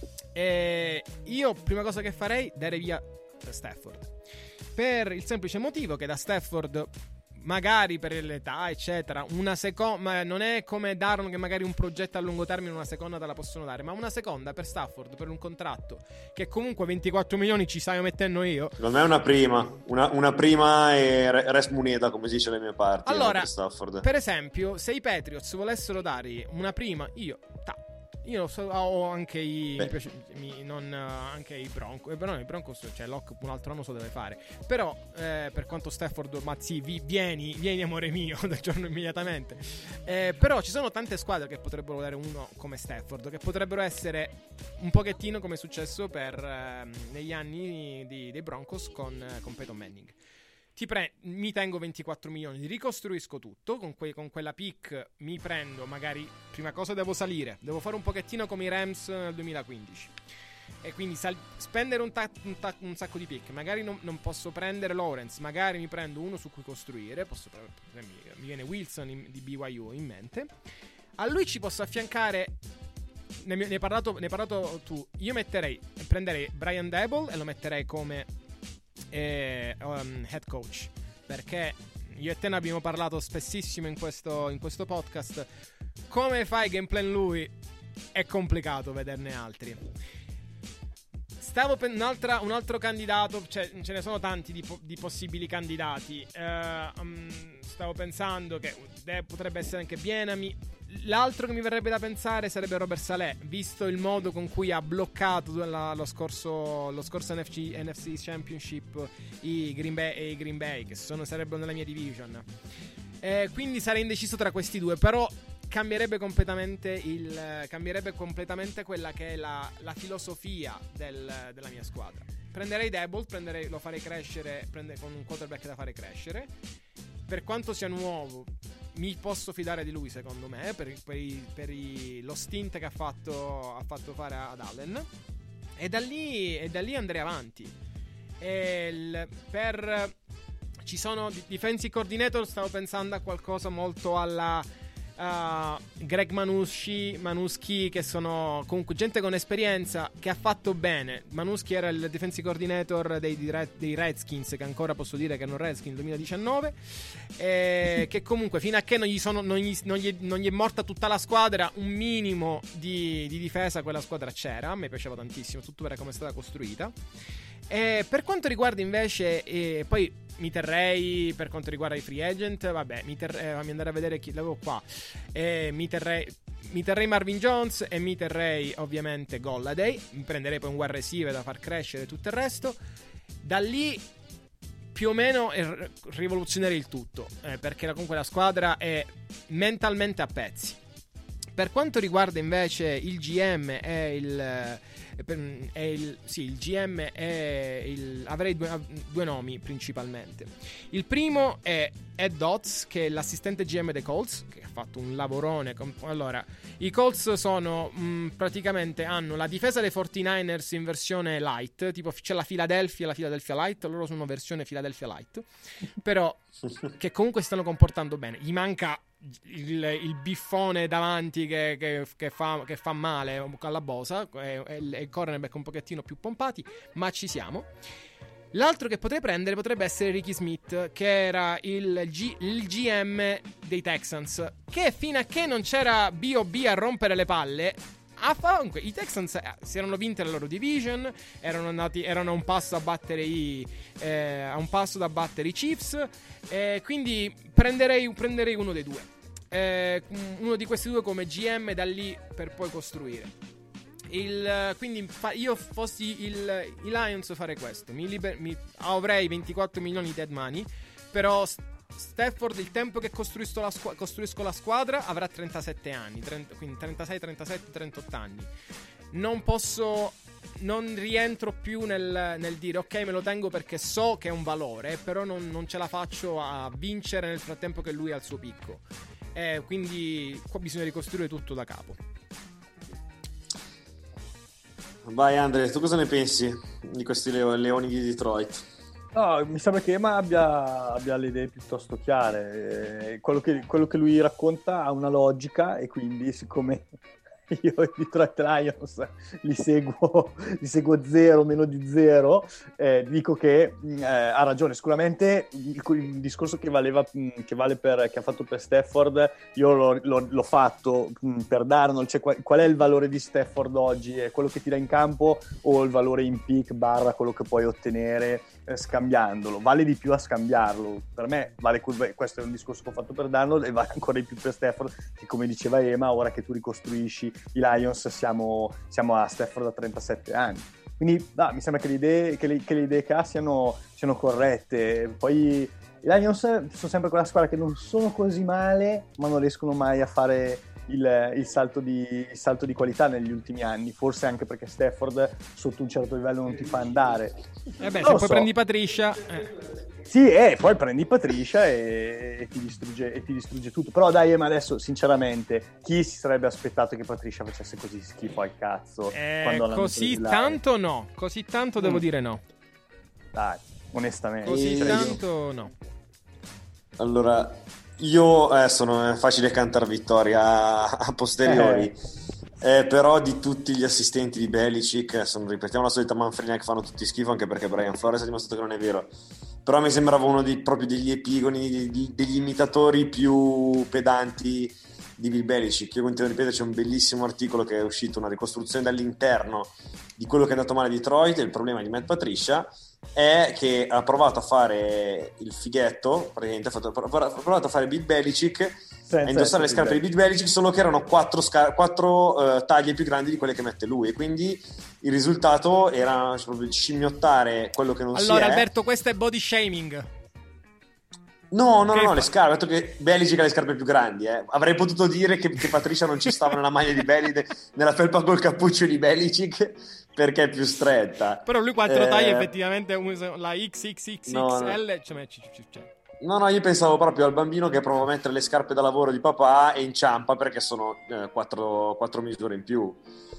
e io prima cosa che farei, dare via Stafford, per il semplice motivo che da Stafford, magari per l'età eccetera, una seconda non è come Darnold che magari un progetto a lungo termine una seconda te la possono dare, ma una seconda per Stafford, per un contratto che comunque ventiquattro milioni ci stai mettendo io, secondo me è una prima una, una prima e res moneta, come si dice alle mie parti. allora per Stafford, per esempio, se i Patriots volessero dare una prima, io ta, io so, ho anche i mi piace, mi, non, anche i Broncos, però i Broncos, cioè Locke un altro anno so deve fare. Però eh, per quanto Stafford, ma sì, vi, vieni, vieni amore mio, dal giorno immediatamente. Eh, però ci sono tante squadre che potrebbero avere uno come Stafford, che potrebbero essere un pochettino come è successo per eh, negli anni di, dei Broncos con, con Peyton Manning. Ti pre- mi tengo ventiquattro milioni, ricostruisco tutto con, que- con quella pick, mi prendo magari, prima cosa devo salire, devo fare un pochettino come i Rams nel duemilaquindici e quindi sal- spendere un, ta- un, ta- un sacco di pick. Magari non, non posso prendere Lawrence, magari mi prendo uno su cui costruire, posso pre- mi viene Wilson in- di B Y U in mente, a lui ci posso affiancare, ne, ne, hai parlato, ne hai parlato tu, io metterei, prenderei Brian Daboll e lo metterei come E, um, head coach, perché io e te ne abbiamo parlato spessissimo in questo, in questo podcast. Come fai game plan lui? È complicato vederne altri. Stavo per un'altra, un altro candidato, cioè ce ne sono tanti di, po- di possibili candidati. Uh, um, stavo pensando che de- potrebbe essere anche Bienami. L'altro che mi verrebbe da pensare sarebbe Robert Saleh, visto il modo con cui ha bloccato la, lo scorso, lo scorso N F C, N F C Championship i Green Bay e i Green Bay, che sono, sarebbero nella mia division. Eh, quindi sarei indeciso tra questi due, però cambierebbe completamente il cambierebbe completamente quella che è la, la filosofia del, della mia squadra. Prenderei Daboll, prenderei, lo farei crescere, prende, con un quarterback da fare crescere. Per quanto sia nuovo, mi posso fidare di lui, secondo me, per, per, i, per i, lo stint che ha fatto, ha fatto fare ad Allen. E da lì, e da lì andrei avanti. E il, per ci sono defensive coordinator, stavo pensando a qualcosa molto alla uh, Greg Manuschi, Manuschi, che sono comunque gente con esperienza, che ha fatto bene. Manuschi era il defensive coordinator dei, dei Redskins, che ancora posso dire che erano Redskins nel duemiladiciannove, e che comunque fino a che non gli, sono, non gli, non gli, non gli è morta tutta la squadra, un minimo di, di difesa quella squadra c'era. A me piaceva tantissimo, tutto per come è stata costruita. E per quanto riguarda invece, eh, poi mi terrei, per quanto riguarda i free agent, vabbè, mi terrei, fammi andare a vedere chi l'avevo qua, eh, mi terrei mi terrei Marvin Jones e mi terrei ovviamente Golladay, mi prenderei poi un wide receiver da far crescere e tutto il resto. Da lì più o meno rivoluzionerei il tutto, eh, perché comunque la squadra è mentalmente a pezzi. Per quanto riguarda invece il G M e il È il, sì, il G M è il, avrei due, due nomi principalmente. Il primo è Ed Dotz, che è l'assistente G M dei Colts, che ha fatto un lavorone. Allora, i Colts sono mh, praticamente hanno la difesa dei quarantanovers in versione light, tipo c'è la Philadelphia, la Philadelphia Light, loro sono versione Philadelphia Light, però che comunque stanno comportando bene. Gli manca Il, il biffone davanti che, che, che, fa, che fa male alla bosa, e, e il cornerback un pochettino più pompati, ma ci siamo. L'altro che potrei prendere potrebbe essere Ricky Smith, che era il, G, il G M dei Texans, che fino a che non c'era B O B a rompere le palle, ah, comunque i Texans eh, si erano vinte la loro division, erano andati, erano a un passo a battere i eh, a un passo da battere i Chiefs, eh, quindi prenderei, prenderei uno dei due, eh, uno di questi due come G M, da lì per poi costruire il, quindi fa, io fossi il, i Lions farei questo, mi, liber, mi avrei ventiquattro milioni di dead money, però Stafford, il tempo che costruisco la, squ- costruisco la squadra, avrà trentasette anni, trenta, quindi trentasei, trentasette, trentotto anni. Non posso, non rientro più nel, nel dire ok, me lo tengo perché so che è un valore, però non, non ce la faccio a vincere nel frattempo che lui ha il suo picco, eh, quindi qua bisogna ricostruire tutto da capo. Vai Andre, tu cosa ne pensi di questi leo- leoni di Detroit? No, mi sembra che Ema abbia, abbia le idee piuttosto chiare. Eh, quello, che, quello che lui racconta ha una logica, e quindi siccome io i Detroit Lions li seguo, li seguo zero, meno di zero, eh, dico che eh, ha ragione. Sicuramente il, il discorso che valeva, che vale per, che ha fatto per Stafford, io l'ho, l'ho, l'ho fatto per Darnold. Cioè, qual, qual è il valore di Stafford oggi? È quello che ti dà in campo o il valore in pick barra quello che puoi ottenere eh, scambiandolo? Vale di più a scambiarlo. Per me vale, questo è un discorso che ho fatto per Darnold, e vale ancora di più per Stafford, che come diceva Ema, ora che tu ricostruisci i Lions siamo, siamo a Stafford da trentasette anni. Quindi ah, mi sembra che le idee che le, che le idee che ha siano, siano corrette. Poi i Lions sono sempre quella squadra che non sono così male, ma non riescono mai a fare il, il, salto, di, il salto di qualità negli ultimi anni. Forse anche perché Stafford sotto un certo livello non ti fa andare. Eh beh, se poi so. prendi Patricia... Eh. Sì, e poi prendi Patricia e, e, ti distrugge, e ti distrugge tutto. Però dai, ma adesso sinceramente chi si sarebbe aspettato che Patricia facesse così schifo al cazzo? Eh, quando così tanto no, così tanto devo mm. dire no. Dai, onestamente. Così tanto io... no. Allora, io eh, sono facile cantare vittoria a, a posteriori. Eh. Eh, però di tutti gli assistenti di Belichick, sono, ripetiamo la solita manfrina che fanno tutti schifo, anche perché Brian Flores ha dimostrato che non è vero. Però mi sembrava uno dei, proprio degli epigoni, degli, degli imitatori più pedanti di Bill Belichick. Io continuo a ripetere, c'è un bellissimo articolo che è uscito, una ricostruzione dall'interno di quello che è andato male a Detroit. E il problema di Matt Patricia è che ha provato a fare il fighetto, praticamente ha, fatto, ha provato a fare Bill Belichick, a indossare le scarpe di Bill Belichick, solo che erano quattro, scar- quattro uh, taglie più grandi di quelle che mette lui, e quindi il risultato era proprio scimmiottare quello che non allora, si è. Allora Alberto, questo è body shaming. No, no, no, no, le scarpe, ho detto che Belichick ha le scarpe più grandi, eh. Avrei potuto dire che, che Patricia non ci stava nella maglia di Belichick, nella felpa col cappuccio di Belichick, perché è più stretta. Però lui quattro eh... taglie effettivamente, la X X X L, no, no. Cioè, cioè. No, no, io pensavo proprio al bambino che prova a mettere le scarpe da lavoro di papà e inciampa perché sono eh, quattro, quattro misure in più.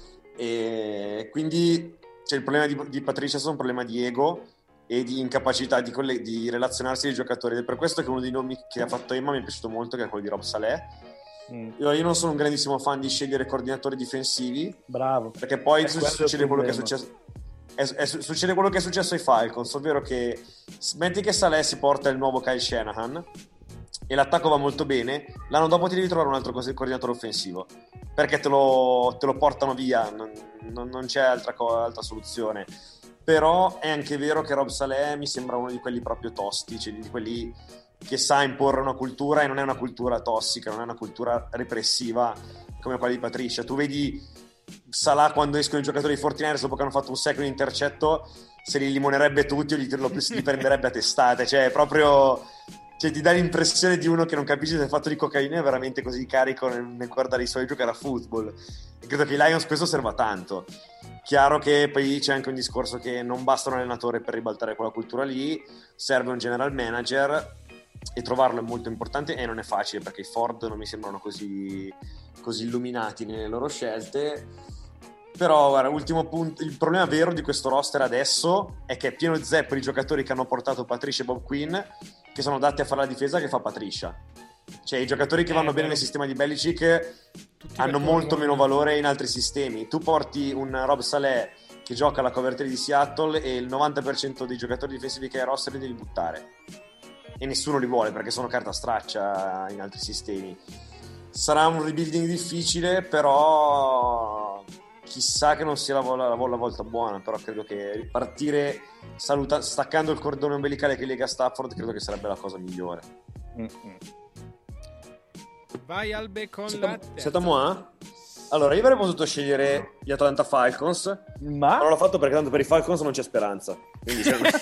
E quindi c'è il problema di, di Patricia, è un problema di ego e di incapacità di, coll- di relazionarsi ai giocatori, ed è per questo che uno dei nomi che ha fatto Emma mi è piaciuto molto, che è quello di Rob Saleh. Mm. Io, io non sono un grandissimo fan di scegliere coordinatori difensivi. Bravo. Perché poi su- succede quello che è successo. È, è, succede quello che è successo ai Falcons, ovvero che metti che Saleh si porta il nuovo Kyle Shanahan e l'attacco va molto bene, l'anno dopo ti devi trovare un altro coordinatore offensivo perché te lo, te lo portano via, non, non, non c'è altra, altra soluzione. Però è anche vero che Rob Saleh mi sembra uno di quelli proprio tosti, cioè di quelli che sa imporre una cultura, e non è una cultura tossica, non è una cultura repressiva come quella di Patricia. Tu vedi Salah quando escono i giocatori di quarantanovers dopo che hanno fatto un secolo di intercetto, se li limonerebbe tutti o li, lo, li prenderebbe a testate, cioè proprio, cioè, ti dà l'impressione di uno che non capisce se il fatto di cocaina è veramente così carico nel, nel guardare i suoi giocare a football. E credo che i Lions questo serva tanto. Chiaro che poi c'è anche un discorso che non basta un allenatore per ribaltare quella cultura lì, serve un general manager, e trovarlo è molto importante e non è facile perché i Ford non mi sembrano così, così illuminati nelle loro scelte. Però guarda, ultimo punto, il problema vero di questo roster adesso è che è pieno zeppo di giocatori che hanno portato Patricia e Bob Quinn, che sono adatti a fare la difesa che fa Patricia. Cioè i giocatori che vanno eh, bene nel sistema di Belichick tutti hanno molto meno valore in altri sistemi. Tu porti un Rob Saleh che gioca alla cover tre di Seattle e il novanta per cento dei giocatori difensivi che hai roster li devi buttare, e nessuno li vuole perché sono carta straccia in altri sistemi. Sarà un rebuilding difficile, però chissà che non sia la, la, la volta buona. Però credo che ripartire saluta, staccando il cordone ombelicale che lega Stafford credo che sarebbe la cosa migliore. Mm-hmm. Vai Albe con Siamo, la siamo moi? Allora, io avrei potuto scegliere gli Atlanta Falcons, ma non l'ho fatto perché tanto per i Falcons non c'è speranza, quindi c'è una...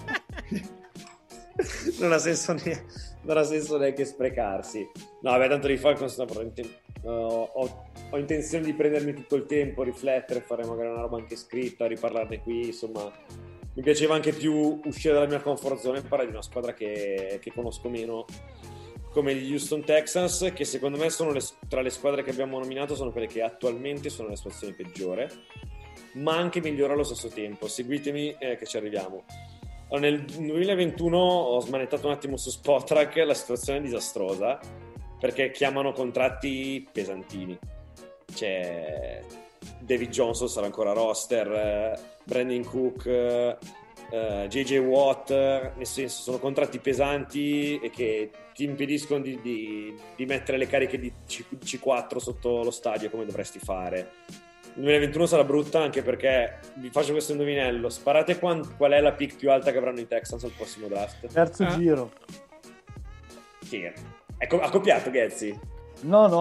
non ha senso neanche, non ha senso neanche sprecarsi. No, vabbè, tanto i Falcons no, uh, ho, ho intenzione di prendermi tutto il tempo, riflettere, fare magari una roba anche scritta, riparlarne qui, insomma. Mi piaceva anche più uscire dalla mia comfort zone e parlare di una squadra che, che conosco meno, come gli Houston Texans, che secondo me sono le, tra le squadre che abbiamo nominato sono quelle che attualmente sono nella situazione peggiore, ma anche migliore allo stesso tempo. Seguitemi eh, che ci arriviamo. Allora, nel duemilaventuno ho smanettato un attimo su Spotrac, la situazione è disastrosa perché chiamano contratti pesantini. C'è David Johnson sarà ancora roster, eh, Brandon Cook, eh, J J Watt, nel senso sono contratti pesanti e che ti impediscono di, di, di mettere le cariche di C quattro sotto lo stadio come dovresti fare. Il duemilaventuno sarà brutta anche perché, vi faccio questo indovinello, sparate qual, qual è la pick più alta che avranno i Texans al prossimo draft? Terzo eh. giro. Sì. È co- ha copiato Ghezzi? No, no.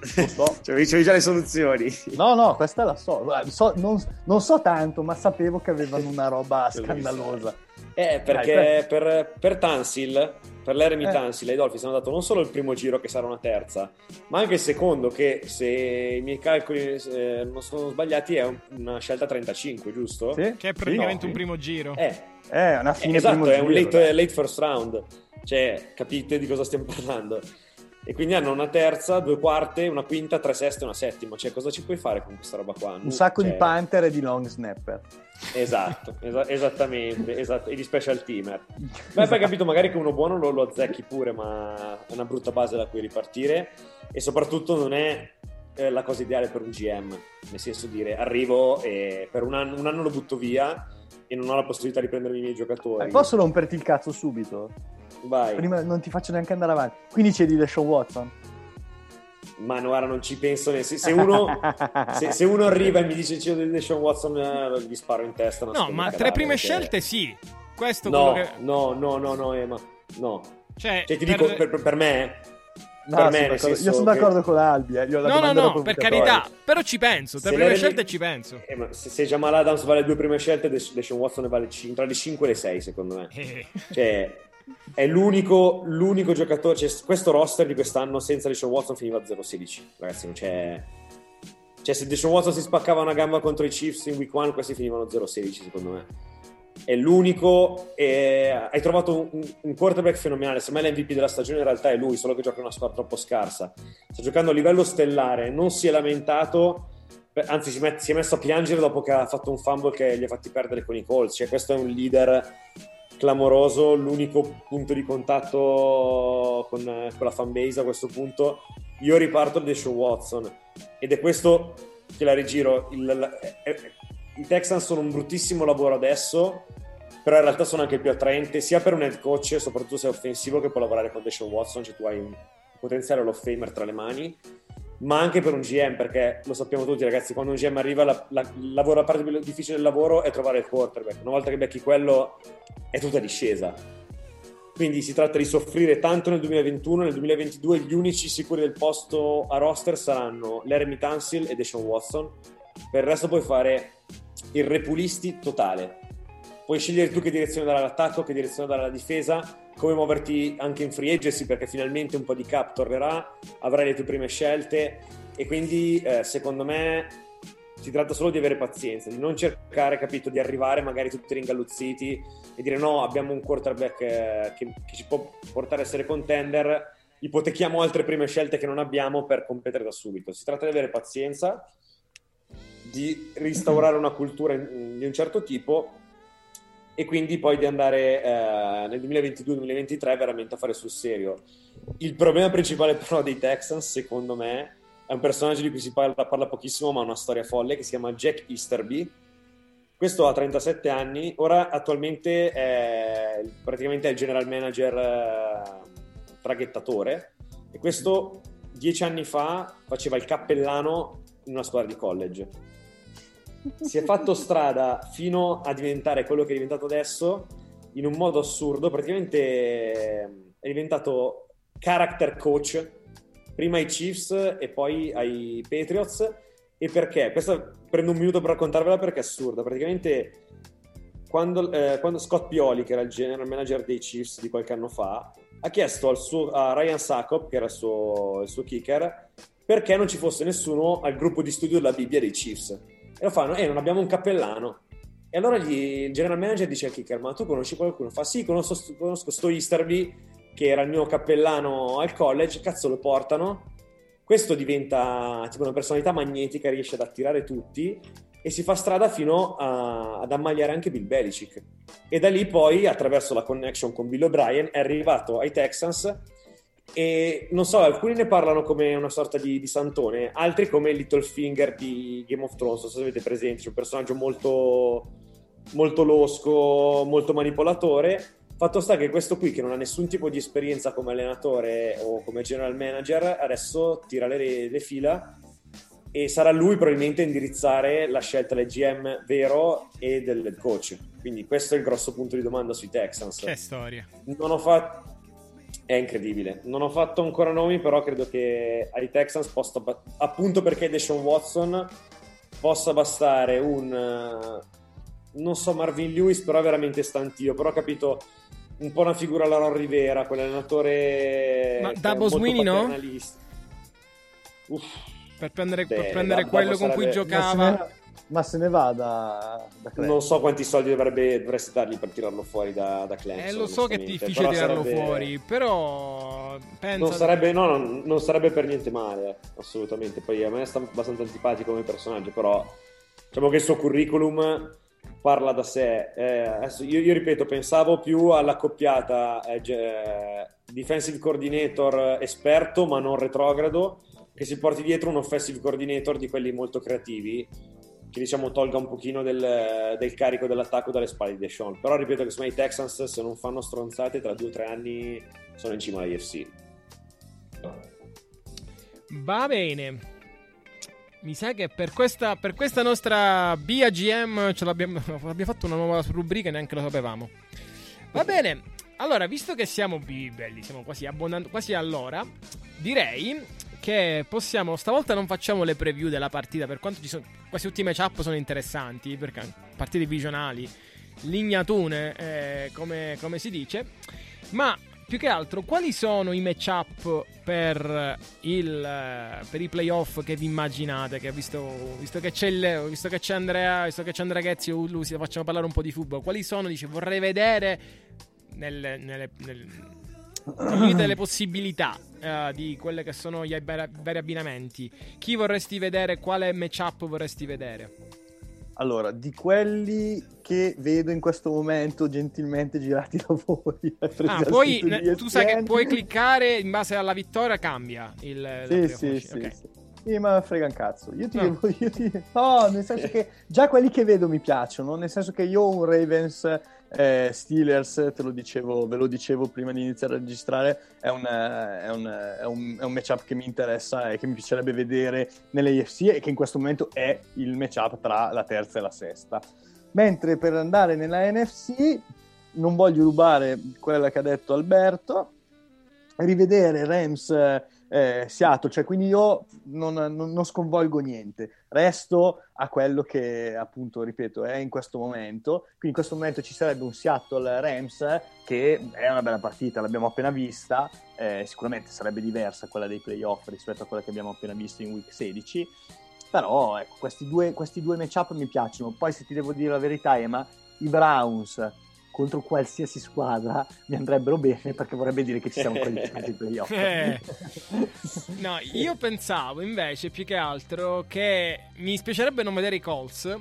Lo so. Cioè, dicevi già le soluzioni. No, no, questa la so. so non, non so tanto, ma sapevo che avevano una roba scandalosa. Eh, perché Dai, per... per, per Tansil, per l'Eremi eh. Tansil, ai Dolphins hanno dato non solo il primo giro, che sarà una terza, ma anche il secondo, che se i miei calcoli eh, non sono sbagliati è un, una scelta trentacinque, giusto? Sì? Che è praticamente no. un primo giro. Eh, è una fine eh, esatto, primo è giro, un late, late first round. Cioè, capite di cosa stiamo parlando? E quindi hanno una terza, due quarte, una quinta, tre seste e una settima. Cioè, cosa ci puoi fare con questa roba qua? Un sacco cioè... di punter e di long snapper. Esatto, es- esattamente, esatto, e di special teamer. Beh, poi capito, magari che uno buono lo, lo azzecchi pure, ma è una brutta base da cui ripartire, e soprattutto non è eh, la cosa ideale per un G M, nel senso dire arrivo e per un anno, un anno lo butto via e non ho la possibilità di prendermi i miei giocatori. Eh, posso romperti il cazzo subito? Vai. Prima non ti faccio neanche andare avanti. Quindi c'è di Deshaun Watson? Ma no, ora non ci penso. Se, se, uno, se, se uno arriva e mi dice c'è di Deshaun Watson, eh, gli sparo in testa. No, ma tre prime perché... scelte sì. Questo no, che... no, no, no, no, Emma. No. Cioè, cioè ti per... dico, per, per me... No, per me io sono d'accordo che... con Albi. Eh. Io no, no, no, per carità. Però ci penso. Tre prime scelte ci penso. Eh, ma se, se Jamal Adams vale due prime scelte, Deshaun Watson ne vale c- tra le cinque e le sei, secondo me. Eh. Cioè... È l'unico, l'unico giocatore, cioè, questo roster di quest'anno senza Deshaun Watson finiva zero sedici, ragazzi, non c'è, cioè se Deshaun Watson si spaccava una gamba contro i Chiefs in week one, questi finivano zero sedici secondo me. È l'unico, e hai trovato un, un quarterback fenomenale. Secondo me l'M V P della stagione in realtà è lui, solo che gioca in una squadra troppo scarsa, sta giocando a livello stellare, non si è lamentato, anzi si, met, si è messo a piangere dopo che ha fatto un fumble che gli ha fatti perdere con i Colts. Cioè questo è un leader clamoroso, l'unico punto di contatto con, con la fanbase a questo punto. Io riparto da Deshaun Watson ed è questo che la rigiro. Il, la, eh, i Texans sono un bruttissimo lavoro adesso, però in realtà sono anche più attraente sia per un head coach, soprattutto se è offensivo, che può lavorare con Deshaun Watson, cioè tu hai un potenziale Hall of Famer tra le mani, ma anche per un G M, perché lo sappiamo tutti ragazzi, quando un G M arriva la, la, il lavoro, la parte più difficile del lavoro è trovare il quarterback. Una volta che becchi quello è tutta discesa, quindi si tratta di soffrire tanto nel duemilaventuno. Nel duemilaventidue gli unici sicuri del posto a roster saranno Laramie Tunsil e Deshaun Watson. Per il resto puoi fare il repulisti totale, puoi scegliere tu che direzione dare all'attacco, che direzione dare alla difesa, come muoverti anche in free agency, perché finalmente un po' di cap tornerà, avrai le tue prime scelte, e quindi eh, secondo me si tratta solo di avere pazienza, di non cercare, capito, di arrivare magari tutti ringalluzziti e dire no, abbiamo un quarterback eh, che, che ci può portare a essere contender, ipotechiamo altre prime scelte che non abbiamo per competere da subito. Si tratta di avere pazienza, di restaurare una cultura in, di un certo tipo, e quindi poi di andare eh, nel duemilaventidue duemilaventitré veramente a fare sul serio. Il problema principale però dei Texans, secondo me, è un personaggio di cui si parla, parla pochissimo, ma ha una storia folle, che si chiama Jack Easterby. Questo ha trentasette anni, ora attualmente è praticamente è il general manager eh, traghettatore, e questo dieci anni fa faceva il cappellano in una squadra di college. Si è fatto strada fino a diventare quello che è diventato adesso in un modo assurdo. Praticamente è diventato character coach prima ai Chiefs e poi ai Patriots. E perché? Questa prendo un minuto per raccontarvela perché è assurda. Praticamente quando, eh, quando Scott Pioli, che era il general manager dei Chiefs di qualche anno fa, ha chiesto al suo, a Ryan Succop, che era il suo, il suo kicker, perché non ci fosse nessuno al gruppo di studio della Bibbia dei Chiefs. E lo fanno, eh, non abbiamo un cappellano. E allora gli, il general manager dice al kicker, ma tu conosci qualcuno? Fa, sì, conosco, conosco sto Easterby, che era il mio cappellano al college. Cazzo, lo portano. Questo diventa tipo una personalità magnetica, riesce ad attirare tutti e si fa strada fino a, ad ammagliare anche Bill Belichick. E da lì poi, attraverso la connection con Bill O'Brien, è arrivato ai Texans. E non so, alcuni ne parlano come una sorta di, di santone, altri come Littlefinger di Game of Thrones. Non so se avete presente, c'è un personaggio molto molto losco, molto manipolatore. Fatto sta che questo qui, che non ha nessun tipo di esperienza come allenatore o come general manager, adesso tira le, le fila, e sarà lui probabilmente a indirizzare la scelta del G M vero e del coach. Quindi questo è il grosso punto di domanda sui Texans. Che storia. Non ho fatto è incredibile. Non ho fatto ancora nomi, però credo che ai Texans possa, appunto perché Deshaun Watson, possa bastare un, non so, Marvin Lewis, però è veramente stantio, però ho capito un po' una figura alla Ron Rivera, quell'allenatore. Ma Dabo Swinney, no? Uff, per prendere, beh, per prendere quello con sarebbe... cui giocava. Ma se ne va da, da Clemson. Non so quanti soldi dovrebbe, dovresti dargli per tirarlo fuori da, da Clemson. Eh, lo so che è difficile però tirarlo sarebbe... fuori, però penso non sarebbe, no, non, non sarebbe per niente male, assolutamente. Poi a me sta abbastanza antipatico come personaggio, però diciamo che il suo curriculum parla da sé. Eh, adesso io, io ripeto, pensavo più alla coppiata eh, defensive coordinator esperto ma non retrogrado, che si porti dietro un offensive coordinator di quelli molto creativi, che diciamo tolga un pochino del, del carico dell'attacco dalle spalle di Deshaun. Però ripeto che secondo me i Texans, se non fanno stronzate, tra due o tre anni sono in cima alla U F C. Va bene, mi sa che per questa, per questa nostra B A G M ce l'abbiamo, abbiamo fatto una nuova rubrica e neanche lo sapevamo. Va bene, allora, visto che siamo belli, siamo quasi, abbondant- quasi all'ora, direi che possiamo, stavolta non facciamo le preview della partita, per quanto ci sono, queste ultime matchup sono interessanti, perché partite divisionali, lignatune, eh, come, come si dice, ma più che altro quali sono i matchup per il per i playoff che vi immaginate, che visto, visto che c'è il, visto che c'è Andrea, visto che c'è Andrea Ghezzi o Lucy, facciamo parlare un po' di football, quali sono, dice, vorrei vedere nelle, nelle, nel limite delle possibilità uh, di quelle che sono gli vari abbinamenti. Chi vorresti vedere? Quale matchup vorresti vedere? Allora, di quelli che vedo in questo momento gentilmente girati da voi. Ah, poi ne, tu sai che puoi cliccare in base alla vittoria, cambia il sì, sì, sì, okay. sì. Sì, ma frega un cazzo. Io ti, no. devo, io ti no, nel senso che già quelli che vedo mi piacciono, nel senso che io ho un Ravens eh, Steelers, te lo dicevo, ve lo dicevo prima di iniziare a registrare, è un, è un, è un, è un matchup che mi interessa e che mi piacerebbe vedere nelle A F C, e che in questo momento è il matchup tra la terza e la sesta. Mentre per andare nella N F C non voglio rubare quella che ha detto Alberto, rivedere Rams eh, Seattle, cioè quindi io non, non, non sconvolgo niente, resto a quello che appunto, ripeto, è in questo momento. Quindi in questo momento ci sarebbe un Seattle Rams che è una bella partita, l'abbiamo appena vista, eh, sicuramente sarebbe diversa quella dei playoff rispetto a quella che abbiamo appena visto in week sedici, però ecco, questi due, questi due matchup mi piacciono. Poi se ti devo dire la verità, Emma, i Browns contro qualsiasi squadra mi andrebbero bene, perché vorrebbe dire che ci siamo qualificati ai playoff. Eh. No, io pensavo invece più che altro che mi spiacerebbe non vedere i Colts,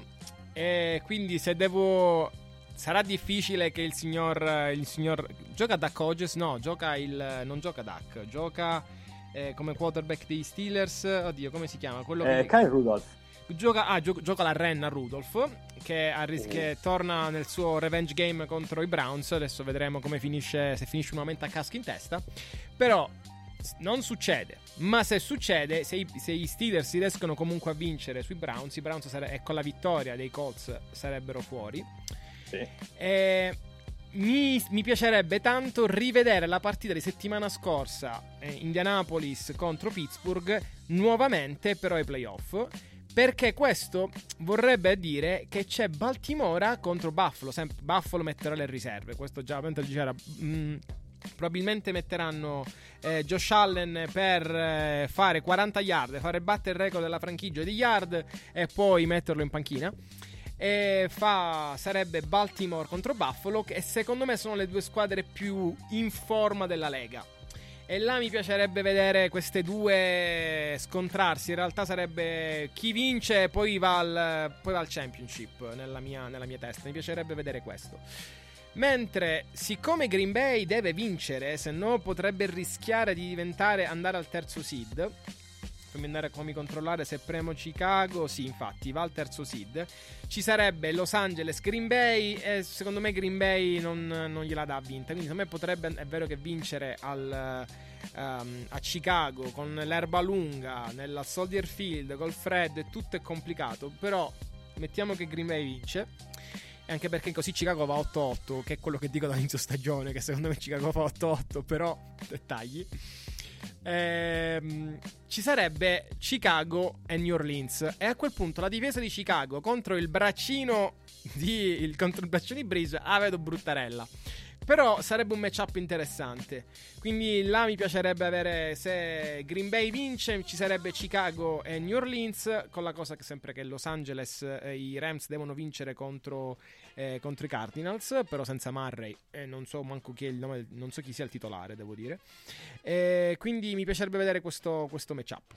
e quindi se devo, sarà difficile che il signor il signor gioca Duck Hodges, no, gioca il non gioca Duck, gioca eh, come quarterback dei Steelers, oddio, come si chiama? Quello eh, che... Kyle Rudolph. Gioca, ah, gio- gioca la Renna Rudolph, che, arris- che torna nel suo revenge game contro i Browns. Adesso vedremo come finisce, se finisce nuovamente a casco in testa. Però non succede. Ma se succede, se i, se i Steelers riescono comunque a vincere sui Browns, i Browns sare- e con la vittoria dei Colts sarebbero fuori. Sì. E mi, mi piacerebbe tanto rivedere la partita di settimana scorsa, eh, Indianapolis contro Pittsburgh, nuovamente però ai playoff, perché questo vorrebbe dire che c'è Baltimora contro Buffalo. Sempre Buffalo metterà le riserve, questo già mentre diceva, mm, probabilmente metteranno eh, Josh Allen per eh, fare quaranta yard, fare battere il record della franchigia di yard e poi metterlo in panchina. E fa, sarebbe Baltimore contro Buffalo, che secondo me sono le due squadre più in forma della Lega. E là mi piacerebbe vedere queste due scontrarsi. In realtà sarebbe chi vince poi va al, poi va al championship nella mia, nella mia testa. Mi piacerebbe vedere questo. Mentre siccome Green Bay deve vincere, se no potrebbe rischiare di diventare, andare al terzo seed. Fammi andare, fammi controllare se premo Chicago. Sì, infatti va al terzo seed. Ci sarebbe Los Angeles Green Bay, e secondo me Green Bay non, non gliela dà vinta. Quindi secondo me potrebbe, è vero che vincere al, um, a Chicago con l'erba lunga nella Soldier Field col freddo e tutto è complicato, però mettiamo che Green Bay vince. anche perché così Chicago va otto otto, che è quello che dico dall'inizio stagione, che secondo me Chicago va otto otto, però dettagli. Ehm, ci sarebbe Chicago e New Orleans, e a quel punto la difesa di Chicago contro il braccino di, il, contro il braccino di Breeze la vedo bruttarella. Però sarebbe un matchup interessante. Quindi là mi piacerebbe avere, se Green Bay vince, ci sarebbe Chicago e New Orleans, con la cosa che sempre che Los Angeles e i Rams devono vincere contro, eh, contro i Cardinals, però senza Murray, e non so manco chi è il nome, non so chi sia il titolare, devo dire. E quindi mi piacerebbe vedere questo, questo matchup.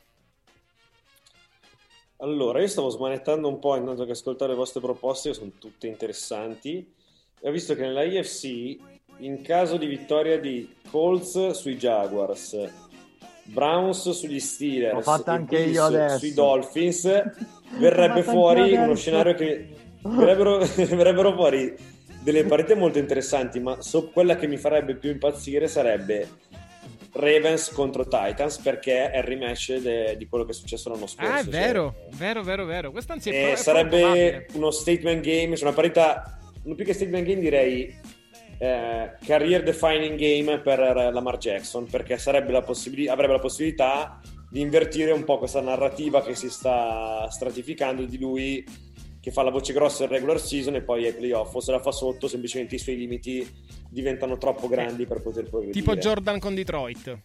Allora, io stavo smanettando un po' intanto che ascoltare le vostre proposte, che sono tutte interessanti. E ho visto che nella I F C, in caso di vittoria di Colts sui Jaguars, Browns sugli Steelers, l'ho fatta anche Bills io adesso sui Dolphins, verrebbe fuori uno scenario che verrebbero, verrebbero fuori delle partite molto interessanti, ma so, quella che mi farebbe più impazzire sarebbe Ravens contro Titans, perché è il rematch de, di quello che è successo l'anno scorso. Ah, è vero, cioè. vero, vero, vero. Questo anzi è eh, pro- è sarebbe uno statement game, cioè una parità, non più che statement game, direi eh, career defining game per Lamar Jackson, perché sarebbe la possibili- avrebbe la possibilità di invertire un po' questa narrativa che si sta stratificando di lui che fa la voce grossa in regular season e poi ai playoff, o se la fa sotto semplicemente i suoi limiti diventano troppo grandi per poter progredire. Tipo Jordan con Detroit.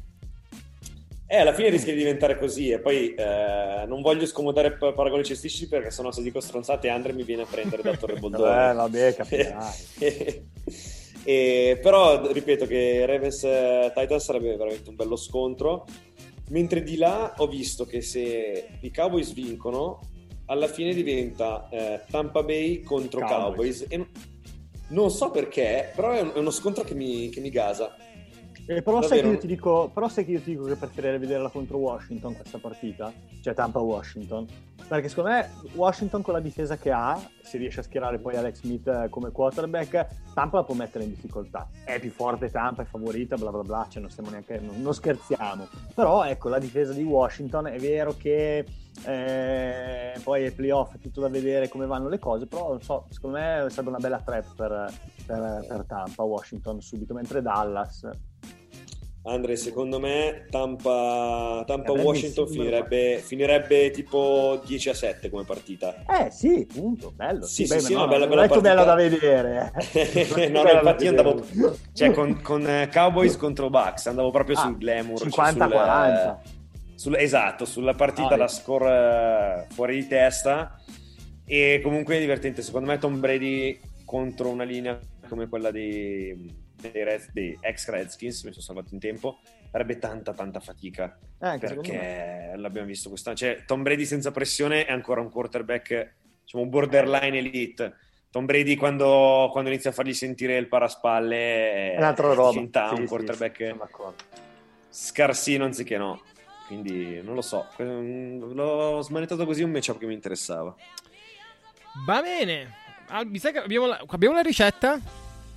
Eh, alla fine rischia di diventare così, e poi eh, non voglio scomodare paragoni cestistici, perché sennò se dico stronzate Andre mi viene a prendere da Torre Boldone. Eh, vabbè, capirai. E, però ripeto che Ravens Titans sarebbe veramente un bello scontro, mentre di là ho visto che se i Cowboys vincono alla fine diventa eh, Tampa Bay contro Cowboys, Cowboys. E non so perché, però è uno scontro che mi, che mi gasa. Eh, però, sai che io ti dico, però sai che io ti dico che preferirei vederla contro Washington questa partita, cioè Tampa-Washington, perché secondo me Washington con la difesa che ha, se riesce a schierare poi Alex Smith come quarterback, Tampa la può mettere in difficoltà. È più forte Tampa, è favorita, bla bla bla, cioè non stiamo neanche, non, non scherziamo. Però ecco, la difesa di Washington è vero che eh, poi ai playoff è tutto da vedere come vanno le cose, però non so, secondo me sarebbe una bella trap per, per, per Tampa, Washington subito, mentre Dallas... Andre, secondo me Tampa, Tampa Washington finirebbe, finirebbe tipo dieci a sette come partita. Eh sì, punto, bello. Sì, sì, sì, sì, no, una bella, non bella è che partita. Bello da vedere. Eh. no, no, infatti io andavo cioè con, con Cowboys contro Bucks, andavo proprio ah, sul glamour, cinquanta quaranta. Cioè sul, sul, esatto, sulla partita, ah, da score fuori di testa, e comunque è divertente. Secondo me Tom Brady contro una linea come quella di dei, Reds, dei ex Redskins, mi sono salvato in tempo, farebbe tanta tanta fatica, eh, perché l'abbiamo visto quest'anno, cioè Tom Brady senza pressione è ancora un quarterback, diciamo un borderline elite. Tom Brady quando, quando inizia a fargli sentire il paraspalle è un'altra roba, diventa sì, un quarterback sì, scarsino anziché no, quindi non lo so, l'ho smanettato così, un matchup che mi interessava. Va bene, mi sa che abbiamo la, abbiamo la ricetta?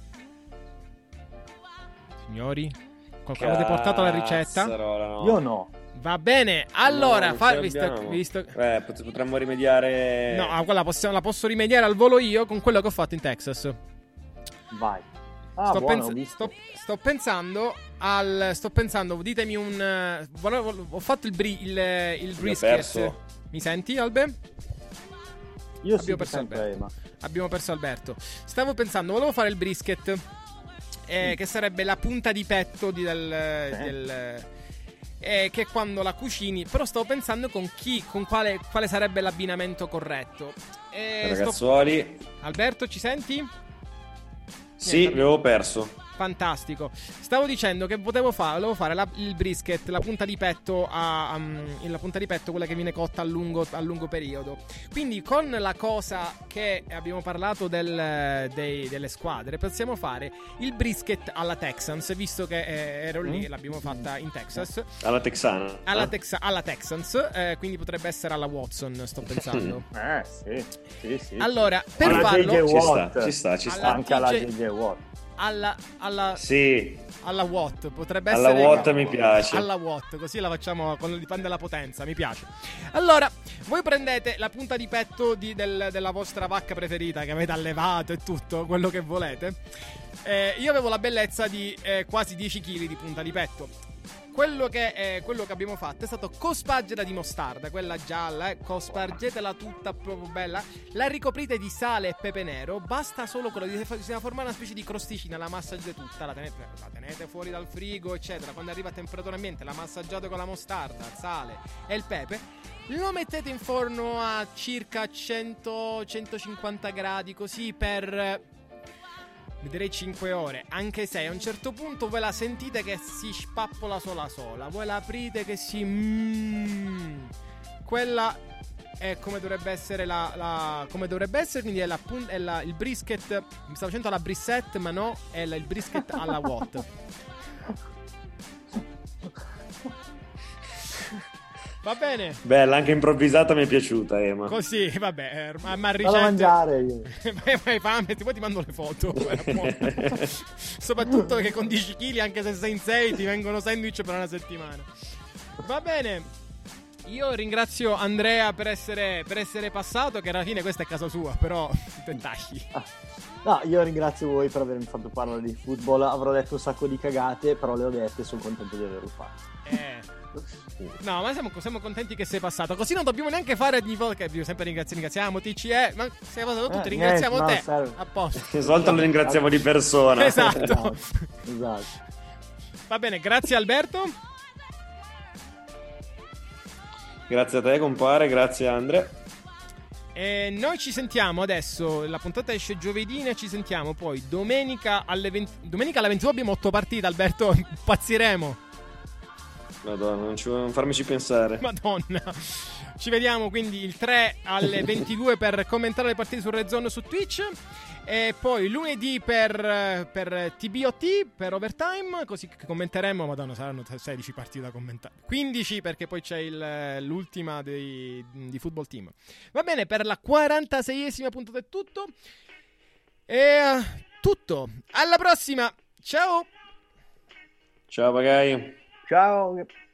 Signori, qualcuno avete portato la ricetta? No. Io no. Va bene, allora, no, fa, visto, visto... Eh, potremmo rimediare. No, quella possiamo, la posso rimediare al volo io con quello che ho fatto in Texas. Vai. Ah, sto, buono, pens- sto, sto pensando al. Sto pensando, ditemi un. Volevo, ho fatto il, bri- il, il brisket. Mi senti, Albe? Io abbiamo sì, perso Alberto. Ma... Abbiamo perso Alberto. Stavo pensando, volevo fare il brisket. Eh, mm. Che sarebbe la punta di petto di, del, eh. del eh, che quando la cucini. Però stavo pensando con chi, con quale, quale sarebbe l'abbinamento corretto. eh, Ragazzuoli sto... Alberto, ci senti? Sì, Niente, avevo perso. Fantastico. Stavo dicendo che potevo fare, volevo fare la, il brisket, la punta di petto a, um, la punta di petto, quella che viene cotta a lungo, a lungo periodo. Quindi con la cosa che abbiamo parlato del, dei, delle squadre, possiamo fare il brisket alla Texans, visto che eh, ero lì, mm. l'abbiamo fatta in Texas. Alla Texana. Alla, Texa, alla Texans, eh, quindi potrebbe essere alla Watson, sto pensando. eh sì, sì, sì. Allora, per alla farlo J J Watt. Ci sta, ci sta, ci sta. Anche alla J J Watt. alla alla sì. alla watt, potrebbe alla essere watt mi piace. Alla watt, così la facciamo con dipende dalla potenza, mi piace. Allora, voi prendete la punta di petto di, del, della vostra vacca preferita che avete allevato e tutto, quello che volete. Eh, io avevo la bellezza di eh, quasi dieci chili di punta di petto. Quello che, eh, quello che abbiamo fatto è stato cospargere di mostarda, quella gialla, eh, cospargetela tutta proprio bella, la ricoprite di sale e pepe nero, basta solo quello di bisogna formare una specie di crosticina, la massaggiate tutta, la tenete, la tenete fuori dal frigo, eccetera, quando arriva a temperatura ambiente la massaggiate con la mostarda, il sale e il pepe, lo mettete in forno a circa cento centocinquanta gradi, così per... direi cinque ore, anche se a un certo punto voi la sentite che si spappola sola sola, voi la aprite che si mm, quella è come dovrebbe essere la, la come dovrebbe essere, quindi è, la, è la, il brisket, mi stavo facendo la brisket ma no, è la, il brisket alla watt. Va bene. Bella, anche improvvisata mi è piaciuta, Ema. Così, vabbè, ma, ma ricette... mangiare io. vai, vai, fame, poi ti mando le foto. Soprattutto che con dieci chili, anche se sei in sei, ti vengono sandwich per una settimana. Va bene. Io ringrazio Andrea per essere, per essere passato, che alla fine questa è casa sua, però tentagli. Ah. No, io ringrazio voi per avermi fatto parlare di football. Avrò detto un sacco di cagate, però le ho dette e sono contento di averlo fatto. Eh... No, ma siamo, siamo contenti che sei passato. Così non dobbiamo neanche fare ogni volta che sempre ringraziamo, ringraziamo T C E. Ma sei passato tu, eh, ti ringraziamo niente, te. no, a posto. Che svolta lo ringraziamo di persona. Esatto. esatto. esatto. Va bene, grazie Alberto. Grazie a te, compare, grazie Andre. E noi ci sentiamo adesso. La puntata esce giovedì e ci sentiamo poi domenica alle venti. Domenica alle ventidue abbiamo otto partite, Alberto. Impazziremo. Madonna, non, ci, non farmici pensare. Madonna. Ci vediamo quindi il tre alle ventidue per commentare le partite su Red Zone su Twitch. E poi lunedì per, per T B O T, per Overtime. Così che commenteremo. Madonna, saranno sedici partite da commentare. quindici perché poi c'è il, l'ultima dei, di Football Team. Va bene, per la quarantaseiesima puntata è tutto. E uh, tutto. Alla prossima. Ciao. Ciao, Pagai. Ciao.